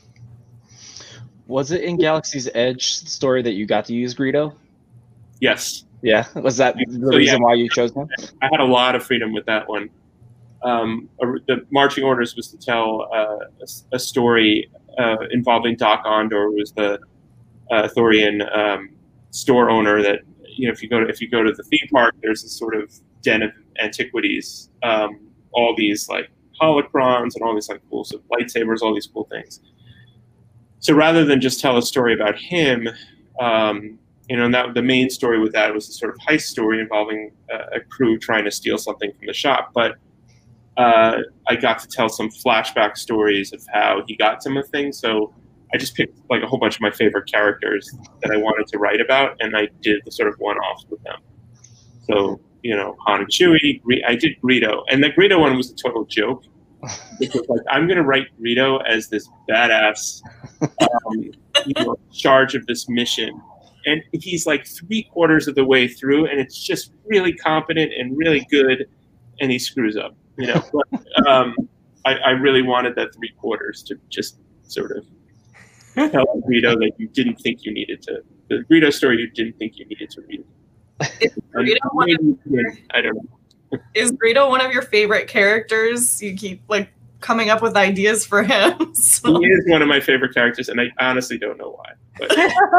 [SPEAKER 2] Was it in Galaxy's Edge story that you got to use Greedo?
[SPEAKER 7] Yes.
[SPEAKER 2] Yeah. Was that the
[SPEAKER 7] So,
[SPEAKER 2] reason
[SPEAKER 7] yeah.
[SPEAKER 2] why you chose him?
[SPEAKER 7] I had a lot of freedom with that one. Um, the marching orders was to tell uh, a, a story uh, involving Doc Ondor, who was the uh, Thorian um, store owner. That you know, if you go to if you go to the theme park, there's this sort of den of antiquities. Um, all these like holocrons and all these like cool so lightsabers, all these cool things. So rather than just tell a story about him, um, you know, and that the main story with that was a sort of heist story involving uh, a crew trying to steal something from the shop. But uh, I got to tell some flashback stories of how he got some of things. So I just picked like a whole bunch of my favorite characters that I wanted to write about, and I did the sort of one-offs with them. So, you know, Han and Chewie, I did Greedo. And the Greedo one was a total joke. It was like, I'm going to write Greedo as this badass, um, you know, charge of this mission. And he's like three quarters of the way through, and it's just really competent and really good, and he screws up, you know. But um, I, I really wanted that three quarters to just sort of tell Greedo that you didn't think you needed to, the Greedo story you didn't think you needed to read.
[SPEAKER 4] Is Greedo, one of,
[SPEAKER 7] I don't know.
[SPEAKER 4] is Greedo one of your favorite characters? You keep like coming up with ideas for him. So.
[SPEAKER 7] He is one of my favorite characters, and I honestly don't know why. But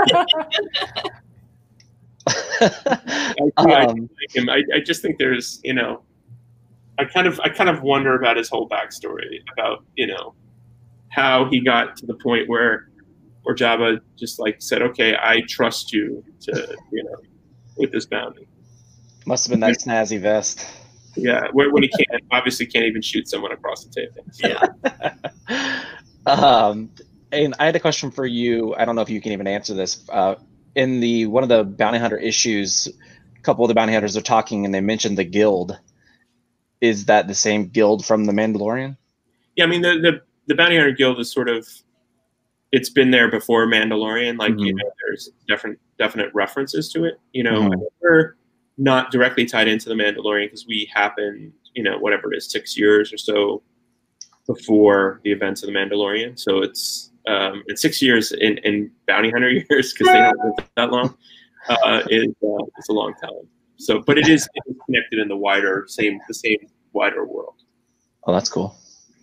[SPEAKER 7] I, I,
[SPEAKER 2] Um,
[SPEAKER 7] like him. I, I just think there's, you know, I kind of I kind of wonder about his whole backstory, about, you know, how he got to the point where where Jabba just like said, okay, I trust you to, you know, with this bounty.
[SPEAKER 2] Must have been that snazzy vest.
[SPEAKER 7] Yeah, when, when he can't obviously can't even shoot someone across the table. So.
[SPEAKER 4] Yeah.
[SPEAKER 2] um, and I had a question for you. I don't know if you can even answer this. Uh, in the one of the bounty hunter issues, a couple of the bounty hunters are talking, and they mentioned the guild. Is that the same guild from the Mandalorian?
[SPEAKER 7] Yeah, I mean the the, the bounty hunter guild is sort of, it's been there before Mandalorian. Like,
[SPEAKER 2] Mm-hmm.
[SPEAKER 7] you know, there's definite definite references to it. You know,
[SPEAKER 2] Mhm.
[SPEAKER 7] we're not directly tied into the Mandalorian because we happen, you know, whatever it is, six years or so before the events of the Mandalorian. So it's um, it's six years in, in bounty hunter years, because they don't live that long. Uh, is uh, it's a long time. So, but it is, it is connected in the wider same the same wider world.
[SPEAKER 2] Oh, that's cool.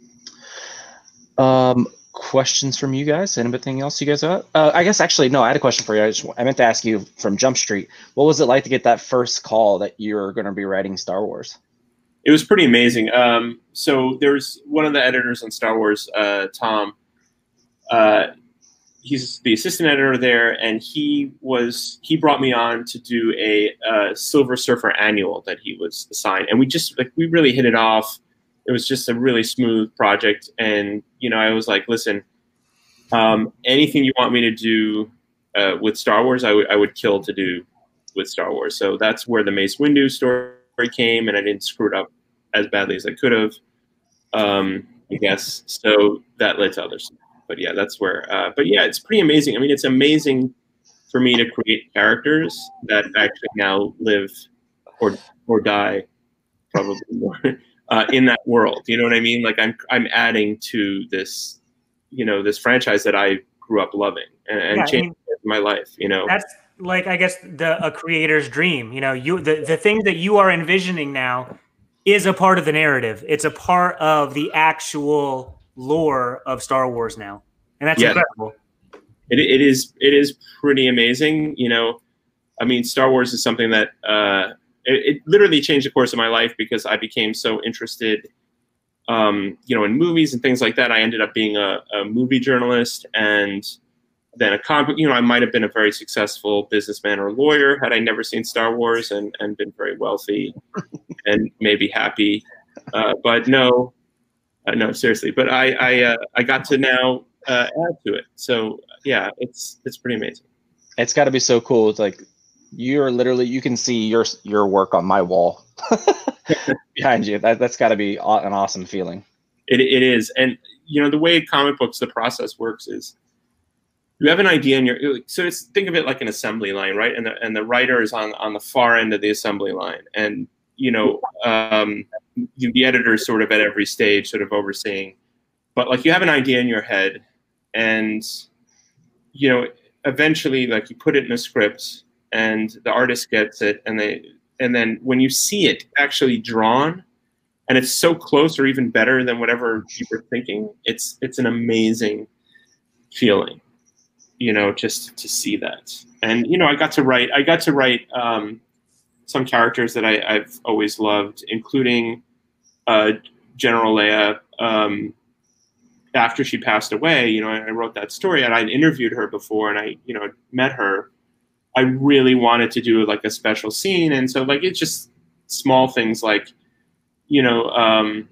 [SPEAKER 2] Um, questions from you guys? Anything else you guys got? Uh, I guess actually no. I had a question for you. I just I meant to ask you from Jump Street. What was it like to get that first call that you're going to be writing Star Wars?
[SPEAKER 7] It was pretty amazing. Um, so there's one of the editors on Star Wars, uh, Tom. Uh, he's the assistant editor there, and he was he brought me on to do a uh, Silver Surfer annual that he was assigned, and we just like we really hit it off. It was just a really smooth project, and you know I was like, listen, um, anything you want me to do uh, with Star Wars, I would I would kill to do with Star Wars. So that's where the Mace Windu story came, and I didn't screw it up as badly as I could have. Um, I guess. So that led to other stuff. But yeah, that's where. Uh, but yeah, it's pretty amazing. I mean, it's amazing for me to create characters that actually now live or or die, probably more, uh, in that world. You know what I mean? Like I'm I'm adding to this, you know, this franchise that I grew up loving and, and
[SPEAKER 3] Yeah, I
[SPEAKER 7] changed
[SPEAKER 3] mean,
[SPEAKER 7] my life. You know,
[SPEAKER 3] that's like, I guess, the a creator's dream. You know, you the, the thing that you are envisioning now is a part of the narrative. It's a part of the actual lore of Star Wars now. And that's
[SPEAKER 7] Yeah.
[SPEAKER 3] incredible.
[SPEAKER 7] It, it is it is pretty amazing. You know, I mean, Star Wars is something that uh, it, it literally changed the course of my life because I became so interested, um, you know, in movies and things like that. I ended up being a, a movie journalist and then a comic. You know, I might have been a very successful businessman or lawyer had I never seen Star Wars and, and been very wealthy and maybe happy. Uh, but no, uh, no, seriously. But I I, uh, I got to now uh, add to it. So yeah, it's it's pretty amazing.
[SPEAKER 2] It's got to be so cool. It's like you're literally you can see your your work on my wall behind you. That that's got to be aw- an awesome feeling.
[SPEAKER 7] It it is, and you know the way comic books the process works is you have an idea in your so it's think of it like an assembly line, right? And the and the writer is on on the far end of the assembly line, and you know um, you, the editor is sort of at every stage, sort of overseeing. But like you have an idea in your head, and you know eventually like you put it in a script, and the artist gets it, and they and then when you see it actually drawn, and it's so close or even better than whatever you were thinking, it's it's an amazing feeling. You know, just to see that. And, you know, I got to write, I got to write um, some characters that I, I've always loved, including uh, General Leia. Um, after she passed away, you know, I, I wrote that story and I'd interviewed her before and I, you know, met her. I really wanted to do like a special scene. And so like, it's just small things like, you know, um,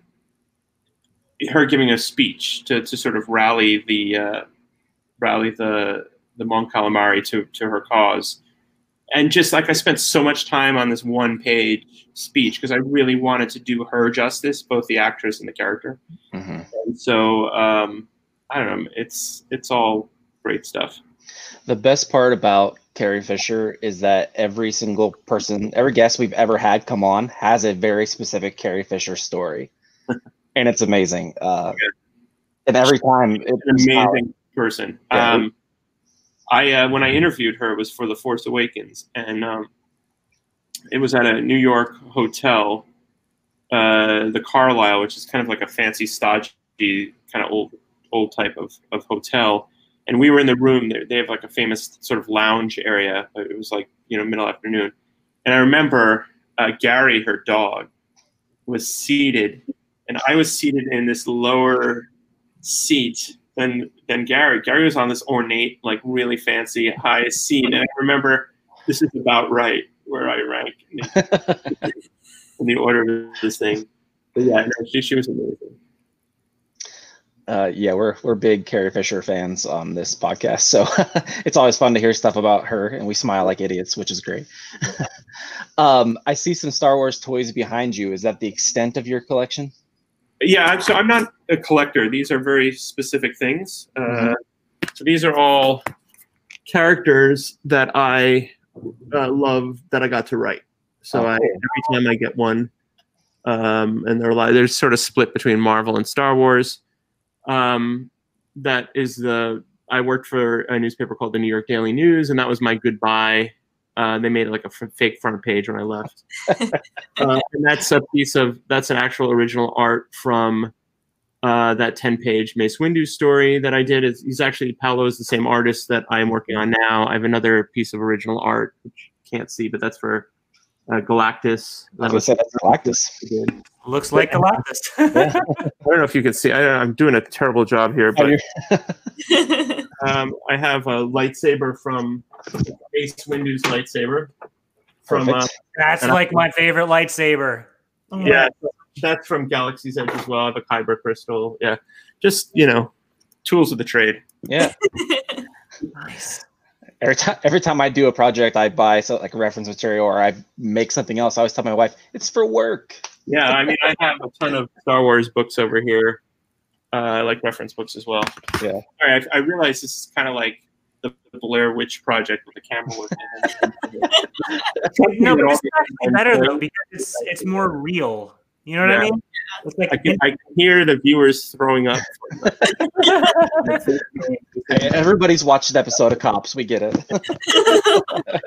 [SPEAKER 7] her giving a speech to, to sort of rally the, uh, rally the the Mon Calamari to to her cause, and just like I spent so much time on this one page speech because I really wanted to do her justice, both the actress and the character.
[SPEAKER 2] Mm-hmm.
[SPEAKER 7] And so um, I don't know, it's it's all great stuff.
[SPEAKER 2] The best part about Carrie Fisher is that every single person, every guest we've ever had come on has a very specific Carrie Fisher story, and it's amazing. Uh,
[SPEAKER 7] Yeah.
[SPEAKER 2] And every time,
[SPEAKER 7] It's an amazing person.
[SPEAKER 2] Yeah.
[SPEAKER 7] Um, I uh, when I interviewed her, it was for The Force Awakens, and um, it was at a New York hotel, uh, the Carlisle, which is kind of like a fancy, stodgy, kind of old, old type of, of hotel. And we were in the room. They, they have like a famous sort of lounge area. It was like you know middle afternoon, and I remember uh, Gary, her dog, was seated, and I was seated in this lower seat than than Gary. Gary was on this ornate, like really fancy high seat, and I remember this is about right where I rank in the, in the order of this thing. But yeah, no, she she was amazing.
[SPEAKER 2] Uh, yeah, we're we're big Carrie Fisher fans on this podcast, so it's always fun to hear stuff about her, and we smile like idiots, which is great. um, I see some Star Wars toys behind you. Is that the extent of your collection?
[SPEAKER 7] Yeah, so I'm not a collector. These are very specific things. Uh,
[SPEAKER 2] Mhm.
[SPEAKER 7] So these are all characters that I uh, love that I got to write. So
[SPEAKER 2] Oh,
[SPEAKER 7] I,
[SPEAKER 2] cool.
[SPEAKER 7] every time I get one, um, and they're like they're sort of split between Marvel and Star Wars. Um, that is the I worked for a newspaper called the New York Daily News, and that was my goodbye. Uh, they made like a f- fake front page when I left. uh, and that's a piece of that's an actual original art from uh, that ten-page Mace Windu story that I did. It's, he's actually Paolo is the same artist that I am working on now. I have another piece of original art which you can't see, but that's for uh, Galactus.
[SPEAKER 2] I was gonna say that's Galactus.
[SPEAKER 3] Looks like Galactus.
[SPEAKER 2] Yeah.
[SPEAKER 7] I don't know if you can see. I, I'm doing a terrible job here,
[SPEAKER 2] Oh,
[SPEAKER 7] but um, I have a lightsaber from Mace Windu's lightsaber. From uh,
[SPEAKER 2] Perfect.
[SPEAKER 3] That's
[SPEAKER 7] And I-
[SPEAKER 3] like my favorite lightsaber.
[SPEAKER 7] yeah, that's from Galaxy's Edge as well. I have a Kyber crystal. Yeah, just you know, tools of the trade.
[SPEAKER 2] Yeah.
[SPEAKER 3] Nice.
[SPEAKER 2] Every time, every time I do a project, I buy so like reference material or I make something else. I always tell my wife it's for work.
[SPEAKER 7] Yeah, I mean, I have a ton of Star Wars books over here. Uh, I like reference books as well.
[SPEAKER 2] Yeah.
[SPEAKER 7] All right, I, I realize this is kind of like the, the Blair Witch Project with the camera work.
[SPEAKER 3] No, but it's actually better though because it's it's more real. You know what
[SPEAKER 7] Yeah.
[SPEAKER 3] I mean? It's like
[SPEAKER 7] I can, I can hear the viewers throwing up.
[SPEAKER 2] Hey, everybody's watched an episode of Cops. We get it.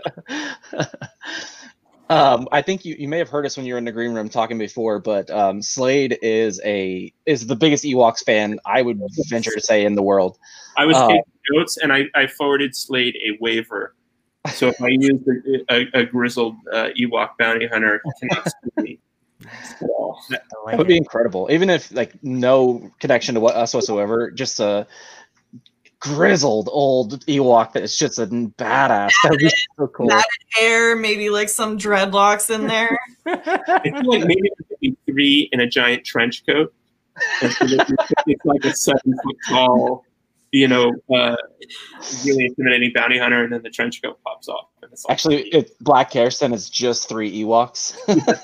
[SPEAKER 2] um, I think you, you may have heard us when you were in the green room talking before, but um, Slade is a is the biggest Ewoks fan I would venture to say in the world.
[SPEAKER 7] I was
[SPEAKER 2] Uh,
[SPEAKER 7] taking notes, and I, I forwarded Slade a waiver. So if I used a, a, a grizzled uh, Ewok bounty hunter, he cannot sue me. So,
[SPEAKER 3] I
[SPEAKER 2] That
[SPEAKER 3] like
[SPEAKER 2] would
[SPEAKER 3] it.
[SPEAKER 2] be incredible. Even if like no connection to what us whatsoever, just a grizzled old Ewok that is just a badass. That would be so cool.
[SPEAKER 4] Matted hair, maybe like some dreadlocks in there.
[SPEAKER 7] I feel like maybe there could be three in a giant trench coat. And so that it's like a seven foot tall, you know, uh, really intimidating bounty hunter, and then the trench coat pops off. And it's like,
[SPEAKER 2] Actually, it, Black Harrison is just three Ewoks.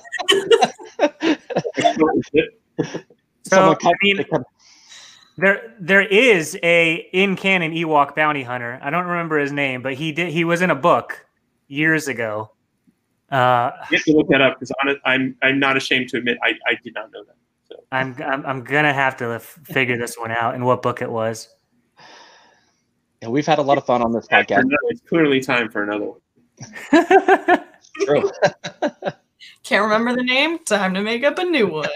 [SPEAKER 3] So
[SPEAKER 2] Someone
[SPEAKER 3] I
[SPEAKER 2] cut-
[SPEAKER 3] mean,
[SPEAKER 2] they cut-
[SPEAKER 3] there there is a in canon Ewok bounty hunter. I don't remember his name, but he did he was in a book years ago. Uh,
[SPEAKER 7] you have to look that up because I'm I'm not ashamed to admit I, I did not know that. So
[SPEAKER 3] I'm, I'm I'm gonna have to f- figure this one out and what book it was.
[SPEAKER 2] Yeah, we've had a lot of fun on this
[SPEAKER 7] Yeah,
[SPEAKER 2] podcast.
[SPEAKER 7] it's clearly time for another one.
[SPEAKER 2] True.
[SPEAKER 4] Can't remember the name. Time to make up a new one.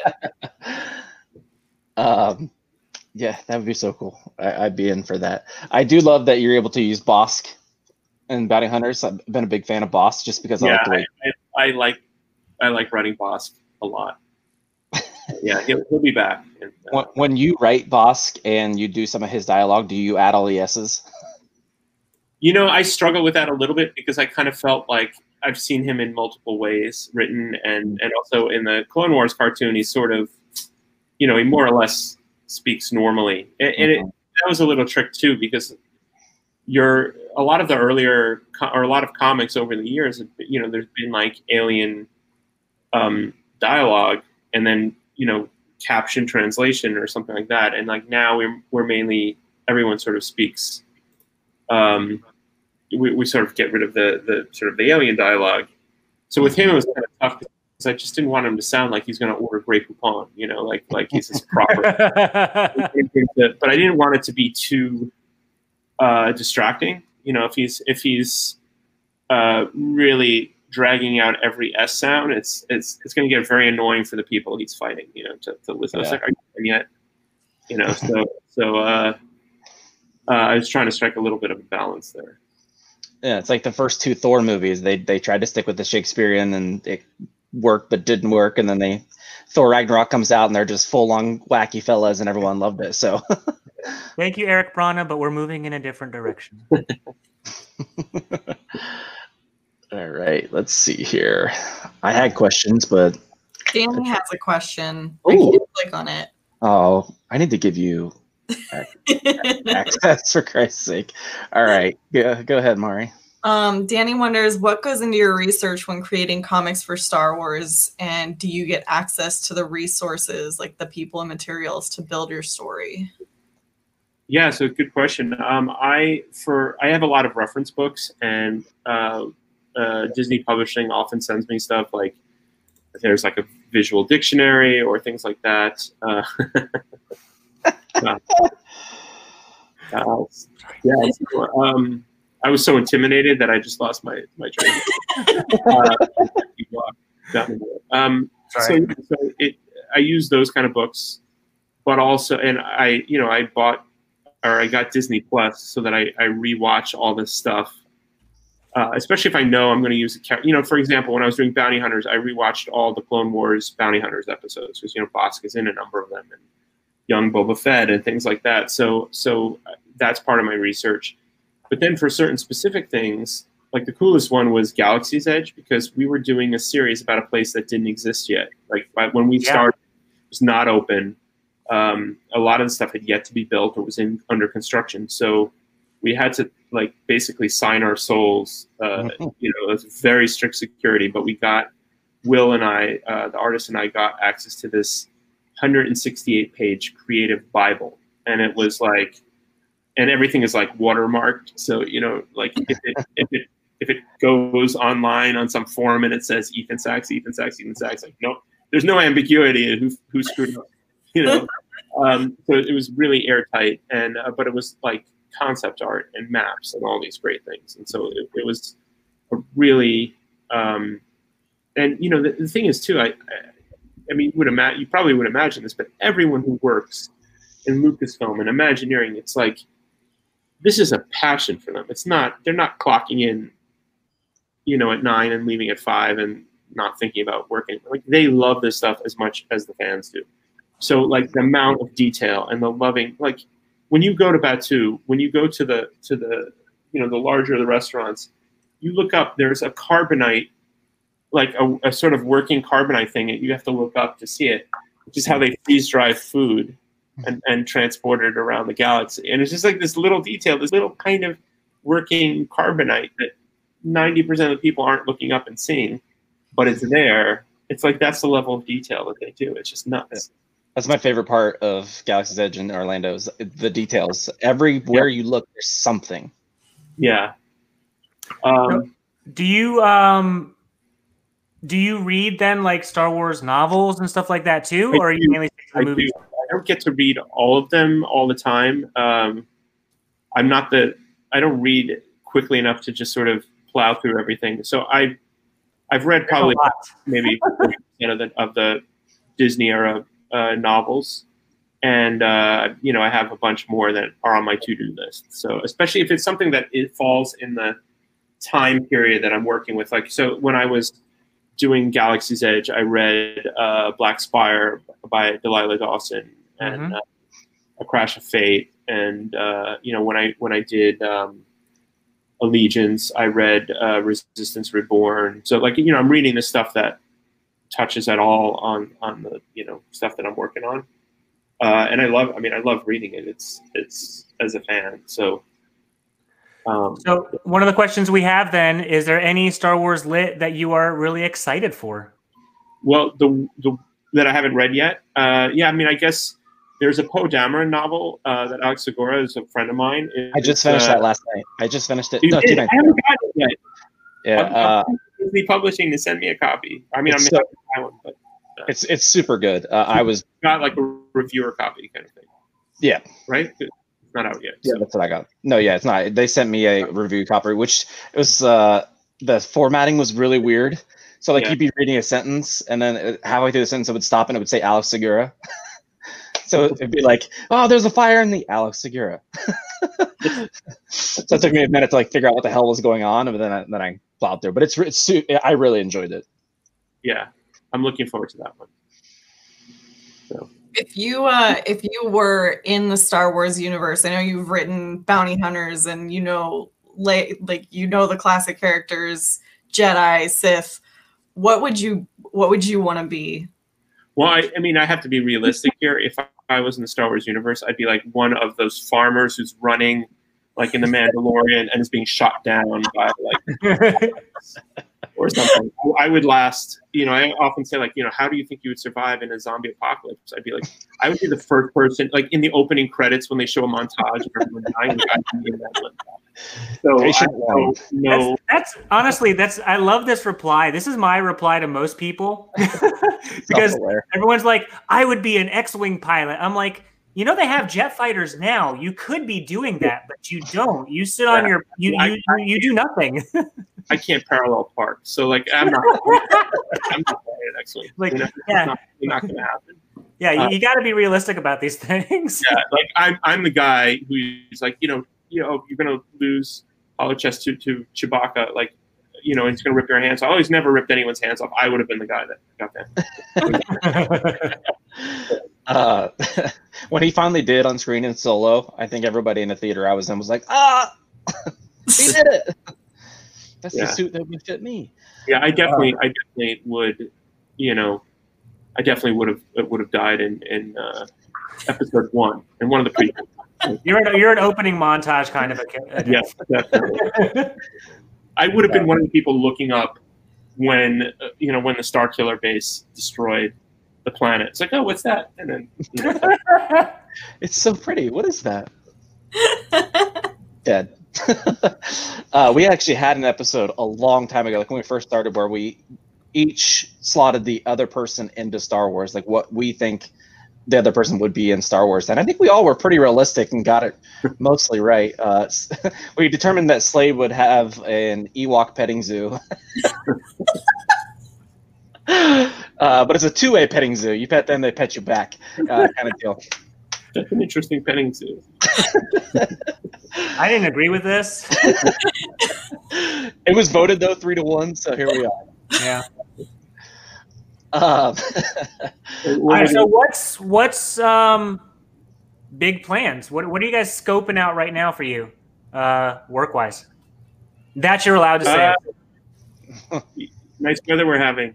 [SPEAKER 2] um, yeah, that would be so cool. I, I'd be in for that. I do love that you're able to use Bosk and Bounty Hunters. I've been a big fan of Bosk just because I
[SPEAKER 7] Yeah,
[SPEAKER 2] like the way.
[SPEAKER 7] I, I, I like I like writing Bosk a lot. Yeah, he'll, he'll be back. And, uh,
[SPEAKER 2] When, when you write Bosk and you do some of his dialogue, do you add all the S's?
[SPEAKER 7] You know, I struggle with that a little bit because I kind of felt like I've seen him in multiple ways written, and and also in the Clone Wars cartoon, he's sort of, you know, he more or less speaks normally, and, and it, that was a little trick too because you're a lot of the earlier co- or a lot of comics over the years, you know, there's been like alien um, dialogue, and then you know caption translation or something like that, and like now we're we're mainly everyone sort of speaks. Um, we, we sort of get rid of the the sort of the alien dialogue. So with him, it was kind of tough because I just didn't want him to sound like he's going to order Grey Poupon, you know, like like he's this proper. But I didn't want it to be too uh, distracting. You know, if he's if he's uh, really dragging out every S sound, it's it's it's going to get very annoying for the people he's fighting. You know, to, to listen. I was
[SPEAKER 2] Yeah.
[SPEAKER 7] like, are you done yet? You know, so so uh, uh, I was trying to strike a little bit of a balance there.
[SPEAKER 2] Yeah, it's like the first two Thor movies. They they tried to stick with the Shakespearean and it worked, but didn't work. And then they Thor Ragnarok comes out and they're just full on wacky fellas, and everyone loved it. So
[SPEAKER 3] Thank you, Eric Brana, but we're moving in a different direction.
[SPEAKER 2] all right, let's see here. I had questions, but
[SPEAKER 4] Danny has a question. I
[SPEAKER 2] Ooh.
[SPEAKER 4] can't click on it.
[SPEAKER 2] oh, I need to give you access for Christ's sake. All right, go, go ahead, Mari.
[SPEAKER 4] Um, Danny wonders what goes into your research when creating comics for Star Wars, and do you get access to the resources, like the people and materials, to build your story?
[SPEAKER 7] Yeah, so good question. Um, I for I have a lot of reference books, and uh, uh, Disney Publishing often sends me stuff like if there's like a visual dictionary or things like that. Uh, uh, uh, yeah, so, um, I was so intimidated that I just lost my my train. uh, um, so,
[SPEAKER 3] Sorry.
[SPEAKER 7] so it, I use those kind of books, but also, and I, you know, I bought or I got Disney Plus so that I, I rewatch all this stuff, uh, especially if I know I'm going to use a character. You know, for example, when I was doing Bounty Hunters, I rewatched all the Clone Wars Bounty Hunters episodes because, you know, Bosk is in a number of them, and young Boba Fett and things like that. So, so that's part of my research. But then for certain specific things, like the coolest one was Galaxy's Edge, because we were doing a series about a place that didn't exist yet. Like when we
[SPEAKER 3] Yeah.
[SPEAKER 7] started, it was not open. Um, a lot of the stuff had yet to be built or was in under construction. So we had to like basically sign our souls. Uh, you know, it was very strict security, but we got Will and I, uh, the artist and I, got access to this hundred sixty-eight page creative Bible, and it was like, and everything is like watermarked. So you know, like if it if it if it goes online on some forum and it says Ethan Sachs, Ethan Sachs, Ethan Sachs, like no, there's no ambiguity in who who screwed up, you know. Um, so it was really airtight, and uh, but it was like concept art and maps and all these great things, and so it, it was a really, um, and you know the, the thing is too, I, I, I mean, you would imagine, you probably would imagine this, but everyone who works in Lucasfilm and Imagineering, it's like this is a passion for them. It's not, they're not clocking in, you know, at nine and leaving at five and not thinking about working. Like they love this stuff as much as the fans do. So like the amount of detail and the loving, like when you go to Batuu, when you go to the to the you know the larger the restaurants, you look up. There's a carbonite, like a, a sort of working carbonite thing that you have to look up to see it, which is how they freeze dry food and and transport it around the galaxy. And it's just like this little detail, this little kind of working carbonite that ninety percent of the people aren't looking up and seeing, but it's there. It's like that's the level of detail that they do. It's just nuts.
[SPEAKER 2] That's my favorite part of Galaxy's Edge in Orlando is the details. Everywhere you look, there's something.
[SPEAKER 7] Yeah. Um,
[SPEAKER 3] do you um, do you read then like Star Wars novels and stuff like that too, or are you mainly sticking to the
[SPEAKER 7] I
[SPEAKER 3] movies?
[SPEAKER 7] do. I don't get to read all of them all the time. Um, I'm not the. I don't read quickly enough to just sort of plow through everything. So I, I've read probably maybe forty percent of the of the Disney era uh, novels, and uh, you know I have a bunch more that are on my to-do list. So especially if it's something that it falls in the time period that I'm working with, like so when I was doing Galaxy's Edge, I read uh, Black Spire by Delilah Dawson and
[SPEAKER 3] Mm-hmm.
[SPEAKER 7] uh, A Crash of Fate, and uh, you know when I when I did um, Allegiance, I read uh, Resistance Reborn. So like you know I'm reading the stuff that touches at all on on the you know stuff that I'm working on, uh, and I love. I mean, I love reading it. It's it's as a fan. So, um,
[SPEAKER 3] So one of the questions we have then is: there any Star Wars lit that you are really excited for?
[SPEAKER 7] well, the the that I haven't read yet. Uh, yeah, I mean, I guess there's a Poe Dameron novel uh, that Alex Segura is a friend of mine. It's,
[SPEAKER 2] I just finished
[SPEAKER 7] uh,
[SPEAKER 2] that last night. I just finished it.
[SPEAKER 7] You
[SPEAKER 2] No,
[SPEAKER 7] did?
[SPEAKER 2] two
[SPEAKER 7] I
[SPEAKER 2] nights
[SPEAKER 7] haven't
[SPEAKER 2] ago.
[SPEAKER 7] got it yet.
[SPEAKER 2] Yeah,
[SPEAKER 7] I'm,
[SPEAKER 2] uh,
[SPEAKER 7] I'm Disney Publishing to send me a copy. I mean, I'm
[SPEAKER 2] It's
[SPEAKER 7] gonna
[SPEAKER 2] so-
[SPEAKER 7] have to buy one, but uh,
[SPEAKER 2] it's it's super good. Uh, I was
[SPEAKER 7] got like a reviewer copy kind of thing,
[SPEAKER 2] yeah.
[SPEAKER 7] right? It's not out yet.
[SPEAKER 2] Yeah,
[SPEAKER 7] So.
[SPEAKER 2] that's what I got. No, yeah, it's not. They sent me a review copy, which it was uh, the formatting was really weird. So like
[SPEAKER 7] Yeah.
[SPEAKER 2] you'd be reading a sentence, and then uh, halfway through the sentence, it would stop, and it would say Alex Segura. So it'd be like, "Oh, there's a fire in the Alex Segura." So it took me a minute to like figure out what the hell was going on, and then I, then I plowed through. But it's it's su- I really enjoyed it.
[SPEAKER 7] Yeah, I'm looking forward to that one. So
[SPEAKER 4] If you uh if you were in the Star Wars universe, I know you've written bounty hunters and you know like like you know the classic characters, Jedi, Sith. What would you what would you want to be?
[SPEAKER 7] well, I, I mean, I have to be realistic here. If I, I was in the Star Wars universe, I'd be like one of those farmers who's running, like in the Mandalorian, and is being shot down by like or something. I would last. You know, I often say like, you know, how do you think you would survive in a zombie apocalypse? I'd be like, I would be the first person, like in the opening credits when they show a montage of everyone dying. Like, I'd be in that one. So I
[SPEAKER 2] Patient
[SPEAKER 7] don't know.
[SPEAKER 3] That's, that's honestly, that's I love this reply. This is my reply to most people because
[SPEAKER 2] Self-aware.
[SPEAKER 3] everyone's like, I would be an X-wing pilot. I'm like, you know, they have jet fighters now. You could be doing that, but you don't. You sit on
[SPEAKER 7] Yeah.
[SPEAKER 3] your you
[SPEAKER 7] I-
[SPEAKER 3] you, you, you do nothing.
[SPEAKER 7] I can't parallel park. So like, I'm not. I'm not playing it next week.
[SPEAKER 3] Like,
[SPEAKER 7] You know,
[SPEAKER 3] yeah.
[SPEAKER 7] it's not, it's not going to happen.
[SPEAKER 3] yeah, you,
[SPEAKER 7] Uh,
[SPEAKER 3] you got to be realistic about these things.
[SPEAKER 7] Yeah, like I'm, I'm the guy who's like, you know, you know, you're gonna lose hollow chest to to Chewbacca, like, you know, and it's gonna rip your hands off. Oh, he's never ripped anyone's hands off. I would have been the guy that got that.
[SPEAKER 2] Uh, when he finally did on screen in Solo, I think everybody in the theater I was in was like, "Ah, he did it! That's
[SPEAKER 7] Yeah.
[SPEAKER 2] the suit that would fit me."
[SPEAKER 7] Yeah, I definitely, I definitely would, you know, I definitely would have would have died in in uh, episode one in one of the prequels.
[SPEAKER 3] You're an, you're an opening montage kind of a, a
[SPEAKER 7] Yes, definitely. I would have been one of the people looking up when uh, you know when the Star Killer base destroyed the planet. It's like, oh, what's that? And then you know,
[SPEAKER 2] It's so pretty. What is that? Dead. uh, we actually had an episode a long time ago, like when we first started, where we each slotted the other person into Star Wars, like what we think the other person would be in Star Wars. And I think we all were pretty realistic and got it mostly right. Uh, we determined that Slade would have an Ewok petting zoo. uh, but it's a two-way petting zoo. You pet them, they pet you back, uh, kind of deal.
[SPEAKER 7] That's an interesting petting zoo.
[SPEAKER 3] I didn't agree with this.
[SPEAKER 2] It was voted though three to one, so here we are.
[SPEAKER 3] Yeah.
[SPEAKER 2] Um,
[SPEAKER 3] All right, so what's what's um big plans? What what are you guys scoping out right now for you, uh, work wise? That you're allowed to say.
[SPEAKER 7] Uh, nice weather we're having.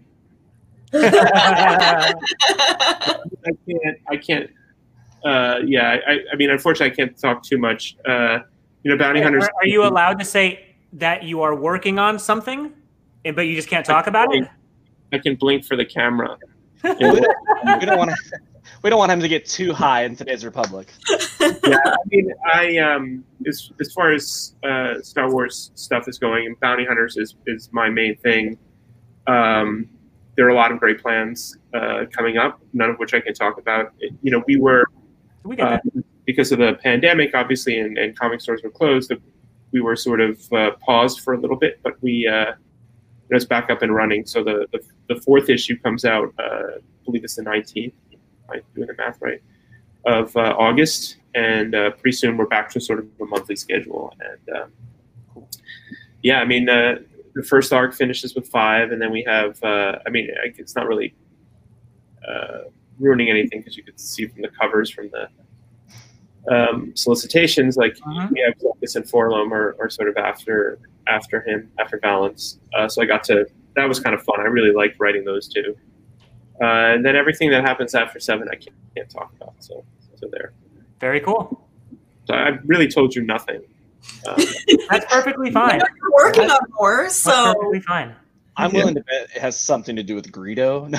[SPEAKER 3] I
[SPEAKER 7] I can't. I can't. Uh, yeah. I, I mean, unfortunately, I can't talk too much. Uh, you know, bounty hunters.
[SPEAKER 3] Are, are you allowed to say that you are working on something, and- but you just can't talk about it?
[SPEAKER 7] I can blink for the camera.
[SPEAKER 2] we don't, we don't want to. We don't want him to get too high in today's Republic.
[SPEAKER 7] Yeah, I mean, I um, as as far as uh, Star Wars stuff is going, and bounty hunters is is my main thing. Um, there are a lot of great plans uh, coming up, none of which I can talk about. It, you know, we were
[SPEAKER 3] We get
[SPEAKER 7] uh,
[SPEAKER 3] that.
[SPEAKER 7] because of the pandemic, obviously, and, and comic stores were closed. We were sort of uh, paused for a little bit, but we uh, it's back up and running. So the the, the fourth issue comes out, uh, I believe it's the nineteenth. Am I doing the math right? Of uh, August, and uh, pretty soon we're back to sort of a monthly schedule. And uh, yeah, I mean, uh, the first arc finishes with five, and then we have. Uh, I mean, it's not really uh, ruining anything because you could see from the covers from the um, solicitations, like
[SPEAKER 3] Uh-huh.
[SPEAKER 7] we have Lucas and Forlom are, are sort of after after him after Valance. Uh, so I got to that was kind of fun. I really liked writing those two. Uh, and then everything that happens after seven, I can't, can't talk about. So, so there.
[SPEAKER 3] Very cool.
[SPEAKER 7] So I really told you nothing. Um,
[SPEAKER 3] That's perfectly fine.
[SPEAKER 4] You're working on more,
[SPEAKER 3] That's
[SPEAKER 4] so
[SPEAKER 3] perfectly fine.
[SPEAKER 2] I'm willing to bet it has something to do with Greedo.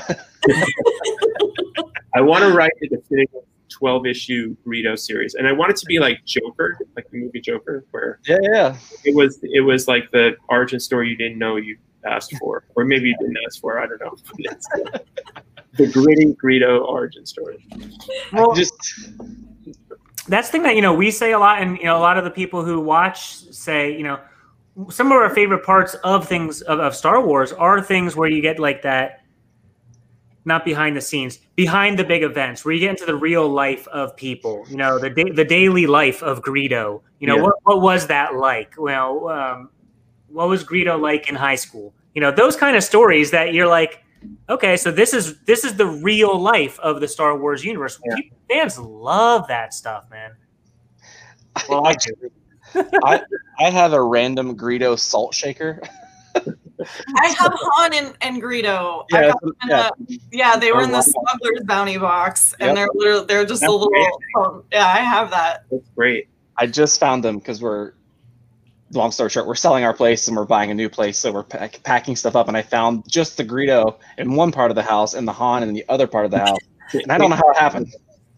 [SPEAKER 7] I want to write a definitive twelve issue Greedo series, and I want it to be like Joker, like the movie Joker, where
[SPEAKER 2] yeah, yeah.
[SPEAKER 7] it was it was like the origin story you didn't know you asked for, or maybe you didn't ask for. I don't know. It's the, the gritty Greedo origin story.
[SPEAKER 3] Well,
[SPEAKER 2] Just
[SPEAKER 3] that's the thing that you know we say a lot, and you know a lot of the people who watch say, you know, some of our favorite parts of things of, of Star Wars are things where you get like that, not behind the scenes, behind the big events, where you get into the real life of people. You know, the da- the daily life of Greedo. You know,
[SPEAKER 7] Yeah.
[SPEAKER 3] what what was that like? Well, um, what was Greedo like in high school? You know, those kind of stories that you're like, okay, so this is this is the real life of the Star Wars universe.
[SPEAKER 7] Yeah.
[SPEAKER 3] People, fans love that stuff, man. Well, I do.
[SPEAKER 2] I I have a random Greedo salt shaker.
[SPEAKER 4] I have Han and, and Greedo. I
[SPEAKER 2] Yeah,
[SPEAKER 4] got them in
[SPEAKER 2] yeah.
[SPEAKER 4] the- yeah, they were
[SPEAKER 2] Oh,
[SPEAKER 4] in the
[SPEAKER 2] wow.
[SPEAKER 4] smuggler's bounty box, and
[SPEAKER 2] Yep.
[SPEAKER 4] they're literally they're just
[SPEAKER 7] That's
[SPEAKER 4] a little. oh, yeah, I have that.
[SPEAKER 7] That's great.
[SPEAKER 2] I just found them because we're, long story short, we're selling our place and we're buying a new place, so we're pack, packing stuff up. And I found just the Greedo in one part of the house and the Han in the other part of the house, and I don't know how it happened.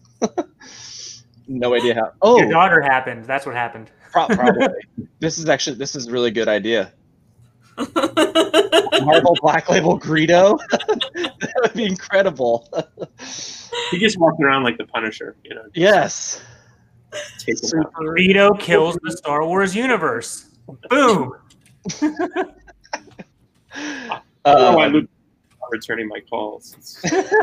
[SPEAKER 2] No idea how. Oh,
[SPEAKER 3] Your daughter happened. That's what happened.
[SPEAKER 2] pro- probably. This is actually this is a really good idea. Marvel Black Label Greedo. That would be incredible.
[SPEAKER 7] He just walked around like the Punisher, you know.
[SPEAKER 2] Yes.
[SPEAKER 7] Take him out.
[SPEAKER 2] Super.
[SPEAKER 3] Greedo kills the Star Wars universe. Boom.
[SPEAKER 7] Oh, I
[SPEAKER 2] Um,
[SPEAKER 7] look returning my calls.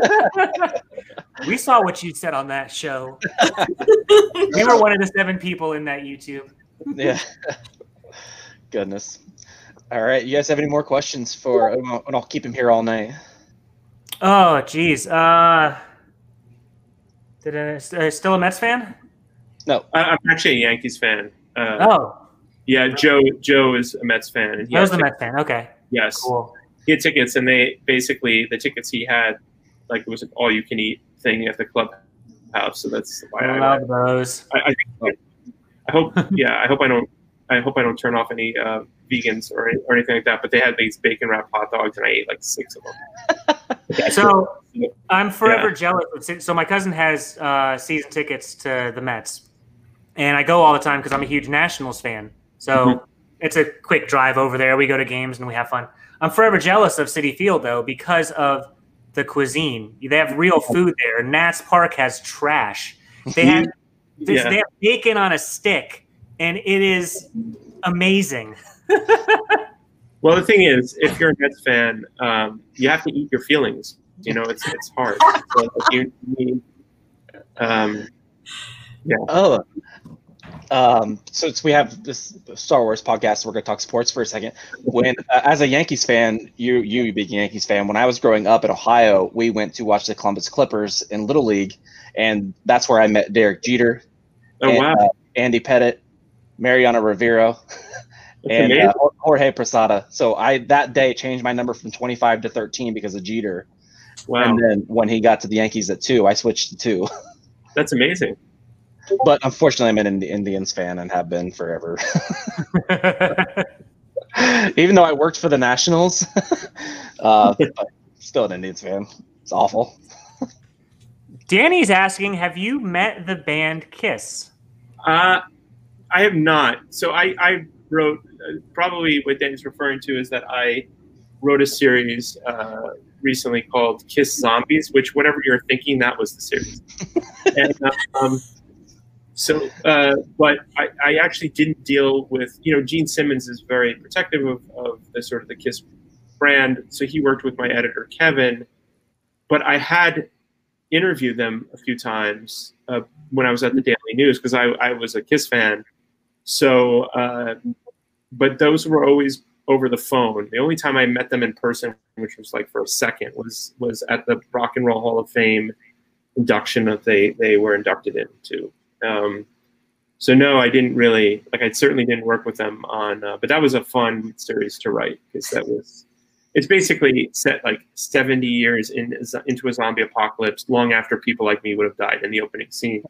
[SPEAKER 3] We saw what you said on that show. We were one of the seven people in that YouTube.
[SPEAKER 2] yeah. Goodness. All right. You guys have any more questions for? And I'll keep him here all night.
[SPEAKER 3] Oh, geez. Uh, did I, uh, still a Mets fan?
[SPEAKER 2] No.
[SPEAKER 7] I, I'm actually a Yankees fan. Uh,
[SPEAKER 3] Oh,
[SPEAKER 7] Yeah, Joe. Joe is a Mets fan, and he
[SPEAKER 3] I was
[SPEAKER 7] had
[SPEAKER 3] the
[SPEAKER 7] tickets.
[SPEAKER 3] Mets fan. Okay,
[SPEAKER 7] Yes,
[SPEAKER 3] cool.
[SPEAKER 7] he had tickets, and they basically the tickets he had, like it was an all-you-can-eat thing at the clubhouse. So that's why
[SPEAKER 3] I
[SPEAKER 7] I.
[SPEAKER 3] love those.
[SPEAKER 7] I, I, think, I hope. Yeah, I hope I don't. I hope I don't turn off any uh, vegans or or anything like that. But they had these bacon wrapped hot dogs, and I ate like six of them.
[SPEAKER 3] So I'm forever
[SPEAKER 7] Yeah.
[SPEAKER 3] jealous. Of, Ci- so my cousin has uh, season tickets to the Mets, and I go all the time because I'm a huge Nationals fan. So
[SPEAKER 7] Mhm.
[SPEAKER 3] it's a quick drive over there. We go to games and we have fun. I'm forever jealous of Citi Field though because of the cuisine. They have real food there. Nats Park has trash. They have this,
[SPEAKER 7] Yeah.
[SPEAKER 3] they have bacon on a stick, and it is amazing.
[SPEAKER 7] Well, the thing is, if you're a Mets fan, um, you have to eat your feelings. You know, it's it's hard. So, like, you need, um, yeah.
[SPEAKER 2] Oh, um, since we have this Star Wars podcast, we're going to talk sports for a second. When, uh, as a Yankees fan, you you being a Yankees fan, when I was growing up in Ohio, we went to watch the Columbus Clippers in Little League, and that's where I met Derek Jeter,
[SPEAKER 7] Oh
[SPEAKER 2] and,
[SPEAKER 7] wow,
[SPEAKER 2] uh, Andy Pettit, Mariano Rivera,
[SPEAKER 7] that's
[SPEAKER 2] and
[SPEAKER 7] amazing.
[SPEAKER 2] uh, Jorge Posada. So I that day changed my number from twenty-five to thirteen because of Jeter.
[SPEAKER 7] Wow,
[SPEAKER 2] And then when he got to the Yankees at two, I switched to two.
[SPEAKER 7] that's amazing.
[SPEAKER 2] But unfortunately, I'm an Indi- Indians fan and have been forever. Even though I worked for the Nationals, uh, but still an Indians fan. It's awful.
[SPEAKER 3] Danny's asking, have you met the band Kiss?
[SPEAKER 7] Uh, I have not. So I, I wrote, uh, probably what Danny's referring to is that I wrote a series uh, recently called Kiss Zombies, which whatever you're thinking, that was the series. and, um, so, uh, but I, I actually didn't deal with, you know, Gene Simmons is very protective of, of the sort of the Kiss brand. So he worked with my editor, Kevin, but I had interviewed them a few times uh, when I was at the Daily News because I, I was a Kiss fan. So, uh, but those were always over the phone. The only time I met them in person, which was like for a second, was was at the Rock and Roll Hall of Fame induction that they they were inducted into. Um, so no, I didn't really like. I certainly didn't work with them on, uh, but that was a fun series to write because that was. It's basically set like seventy years in, into a zombie apocalypse, long after people like me would have died in the opening scene.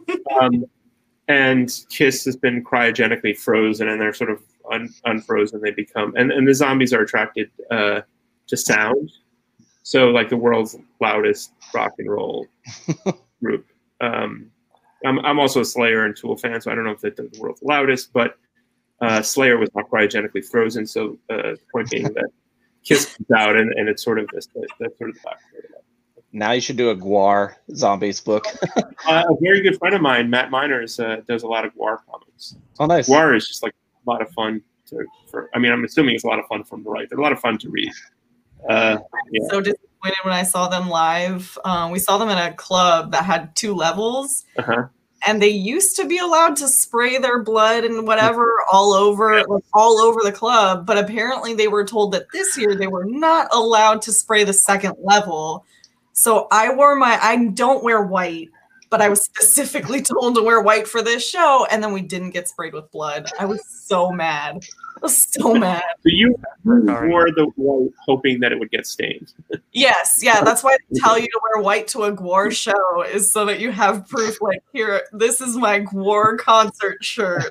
[SPEAKER 7] Um, and Kiss has been cryogenically frozen, and they're sort of un, unfrozen. They become, and, and the zombies are attracted uh, to sound. So, like the world's loudest rock and roll group. Um, I'm, I'm also a Slayer and Tool fan, so I don't know if they're the world's loudest, but uh, Slayer was not cryogenically frozen. So, uh, the point being that Kiss comes out, and, and it's sort of this. That's sort of the backstory of that.
[SPEAKER 2] Now you should do a Gwar Zombies book.
[SPEAKER 7] uh, a very good friend of mine, Matt Miners, uh, does a lot of Gwar comics.
[SPEAKER 2] Oh, nice.
[SPEAKER 7] Gwar is just like a lot of fun to. For, I mean, I'm assuming it's a lot of fun for them to write. They're a lot of fun to read. Uh, yeah.
[SPEAKER 4] So disappointed when I saw them live. Um, we saw them in a club that had two levels,
[SPEAKER 7] Uh-huh.
[SPEAKER 4] and they used to be allowed to spray their blood and whatever all over, like, all over the club. But apparently, they were told that this year they were not allowed to spray the second level. So I wore my. I don't wear white, but I was specifically told to wear white for this show, and then we didn't get sprayed with blood. I was so mad. I was so mad.
[SPEAKER 7] So you
[SPEAKER 3] Sorry.
[SPEAKER 7] wore the white hoping that it would get stained.
[SPEAKER 4] Yes, yeah, that's why they tell you to wear white to a Gwar show, is so that you have proof, like, here, this is my Gwar concert shirt.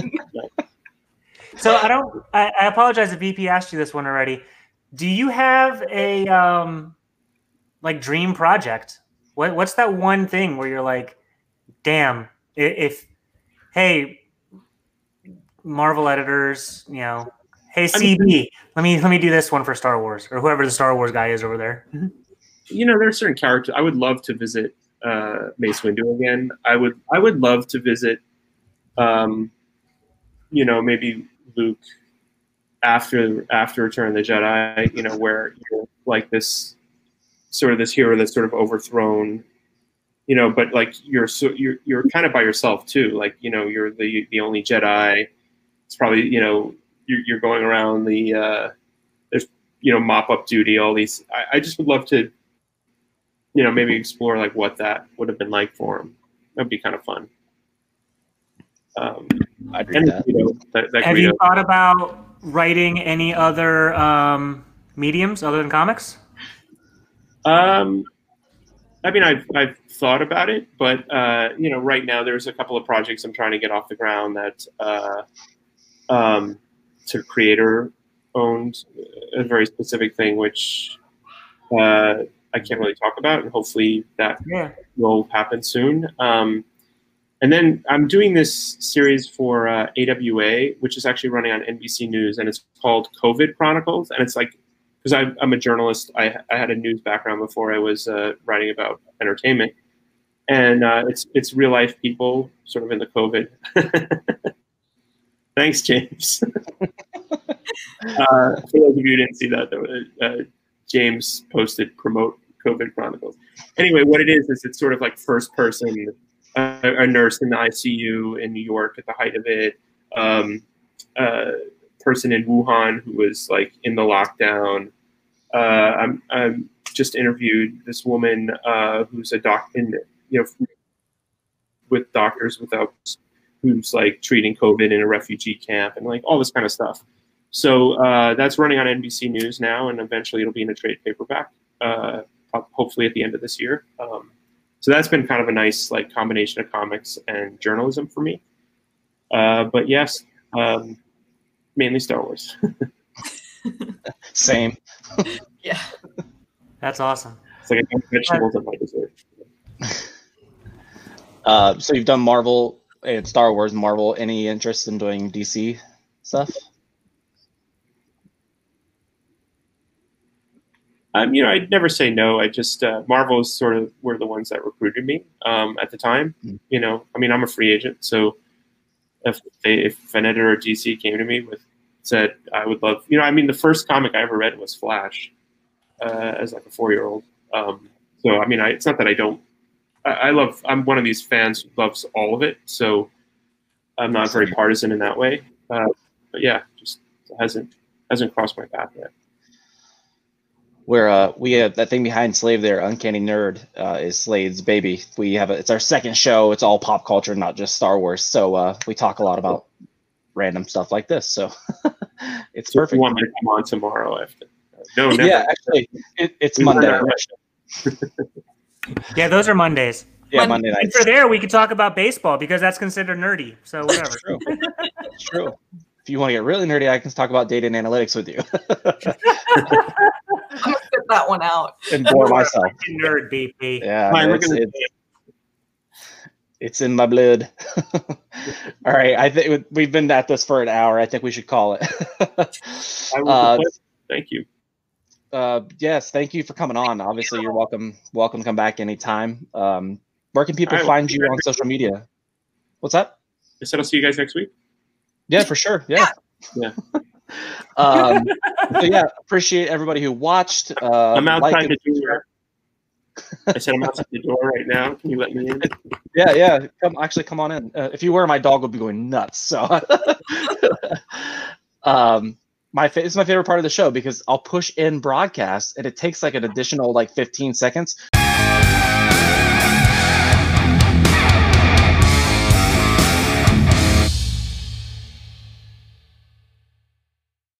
[SPEAKER 3] So I don't. I, I apologize if V P asked you this one already. Do you have a um, like dream project? What What's that one thing where you're like, damn, i- if hey, Marvel editors, you know, hey C B, let me let me do this one for Star Wars, or whoever the Star Wars guy is over there.
[SPEAKER 7] You know, there are certain characters. I would love to visit uh, Mace Windu again. I would. I would love to visit. Um, you know, maybe Luke after after Return of the Jedi. You know, where you're like this sort of this hero that's sort of overthrown. You know, but like you're so you're you're kind of by yourself too. Like, you know, you're the the only Jedi. It's probably, you know, you're, you're going around the uh, there's you know mop up duty. All these. I, I just would love to. You know, maybe explore like what that would have been like for him. That'd be kind of fun. Um,
[SPEAKER 2] I'd read
[SPEAKER 7] and
[SPEAKER 2] that.
[SPEAKER 7] you know, that, that
[SPEAKER 3] Have
[SPEAKER 7] Greedo-
[SPEAKER 3] you thought about writing any other um, mediums other than comics?
[SPEAKER 7] Um, I mean, I've I've thought about it, but uh, you know, right now there's a couple of projects I'm trying to get off the ground that uh, um, sort of creator owned, a very specific thing, which uh, I can't really talk about, and hopefully that
[SPEAKER 3] Yeah.
[SPEAKER 7] will happen soon. Um, and then I'm doing this series for uh, A W A, which is actually running on N B C News, and it's called COVID Chronicles. And it's like, because I'm a journalist, I, I had a news background before I was uh, writing about entertainment, and uh, it's it's real life people sort of in the COVID. Thanks, James. uh, for those of you who didn't see that, though, uh, James posted promote COVID Chronicles. Anyway, what it is is it's sort of like first person, uh, a nurse in the I C U in New York at the height of it, um, uh, person in Wuhan who was like in the lockdown. Uh, I'm, I'm just interviewed this woman uh, who's a doc in, you know, with Doctors Without, who's like treating COVID in a refugee camp and like all this kind of stuff. So uh, that's running on N B C News now, and eventually it'll be in a trade paperback, uh, hopefully at the end of this year. Um, so that's been kind of a nice like combination of comics and journalism for me. Uh, but yes, um, mainly Star Wars.
[SPEAKER 2] Same.
[SPEAKER 4] Yeah.
[SPEAKER 3] That's awesome.
[SPEAKER 7] It's like I don't vegetables on my dessert.
[SPEAKER 2] Uh, so you've done Marvel and Star Wars, Marvel. Any interest in doing D C stuff?
[SPEAKER 7] Um, you know, I'd never say no. I just uh, Marvel's sort of were the ones that recruited me um, at the time. Mm. You know, I mean, I'm a free agent, so if they, if an editor at D C came to me with said I would love, you know, I mean, the first comic I ever read was Flash uh, as like a four year old. Um, so I mean, I, it's not that I don't. I, I love. I'm one of these fans who loves all of it. So I'm not very partisan in that way. Uh, but yeah, just hasn't hasn't crossed my path yet.
[SPEAKER 2] Where uh, we have that thing behind Slave there, Uncanny Nerd, uh, is Slade's baby. We have a, it's our second show. It's all pop culture, not just Star Wars. So uh, we talk a lot about random stuff like this. So it's
[SPEAKER 7] so
[SPEAKER 2] perfect.
[SPEAKER 7] You want me to come on tomorrow after? No, never.
[SPEAKER 2] Yeah, actually, it, it's
[SPEAKER 7] we
[SPEAKER 2] Monday.
[SPEAKER 3] Yeah, those are Mondays.
[SPEAKER 2] Yeah, Monday
[SPEAKER 3] And
[SPEAKER 2] nights.
[SPEAKER 3] for there, we could talk about baseball because that's considered nerdy. So whatever.
[SPEAKER 2] It's true. It's true. If you want to get really nerdy, I can talk about data and analytics with you.
[SPEAKER 4] I'm gonna fit that one out.
[SPEAKER 2] And bore myself.
[SPEAKER 3] Nerd, B P.
[SPEAKER 2] Yeah,
[SPEAKER 7] Fine,
[SPEAKER 2] it's,
[SPEAKER 7] we're gonna
[SPEAKER 2] it's, it's in my blood. All right, I think we've been at this for an hour. I think we should call it.
[SPEAKER 7] I will
[SPEAKER 2] uh,
[SPEAKER 7] Thank you.
[SPEAKER 2] Uh, yes, thank you for coming on. Obviously, you're welcome. Welcome to come back anytime. Um, where can people
[SPEAKER 7] I will
[SPEAKER 2] find
[SPEAKER 7] be
[SPEAKER 2] you
[SPEAKER 7] back
[SPEAKER 2] on
[SPEAKER 7] next
[SPEAKER 2] social
[SPEAKER 7] week.
[SPEAKER 2] media? What's that?
[SPEAKER 7] I said I'll see you guys next week.
[SPEAKER 2] Yeah, for sure. Yeah.
[SPEAKER 7] Yeah.
[SPEAKER 2] um, so yeah, appreciate everybody who watched. Uh,
[SPEAKER 7] I'm outside
[SPEAKER 2] like
[SPEAKER 7] the
[SPEAKER 2] and-
[SPEAKER 7] door. I said I'm outside the door right now. Can you let me in?
[SPEAKER 2] Yeah, yeah. Come, actually, come on in. Uh, if you were, my dog would be going nuts. So, um, my fa- it's my favorite part of the show because I'll push in broadcast and it takes like an additional like fifteen seconds.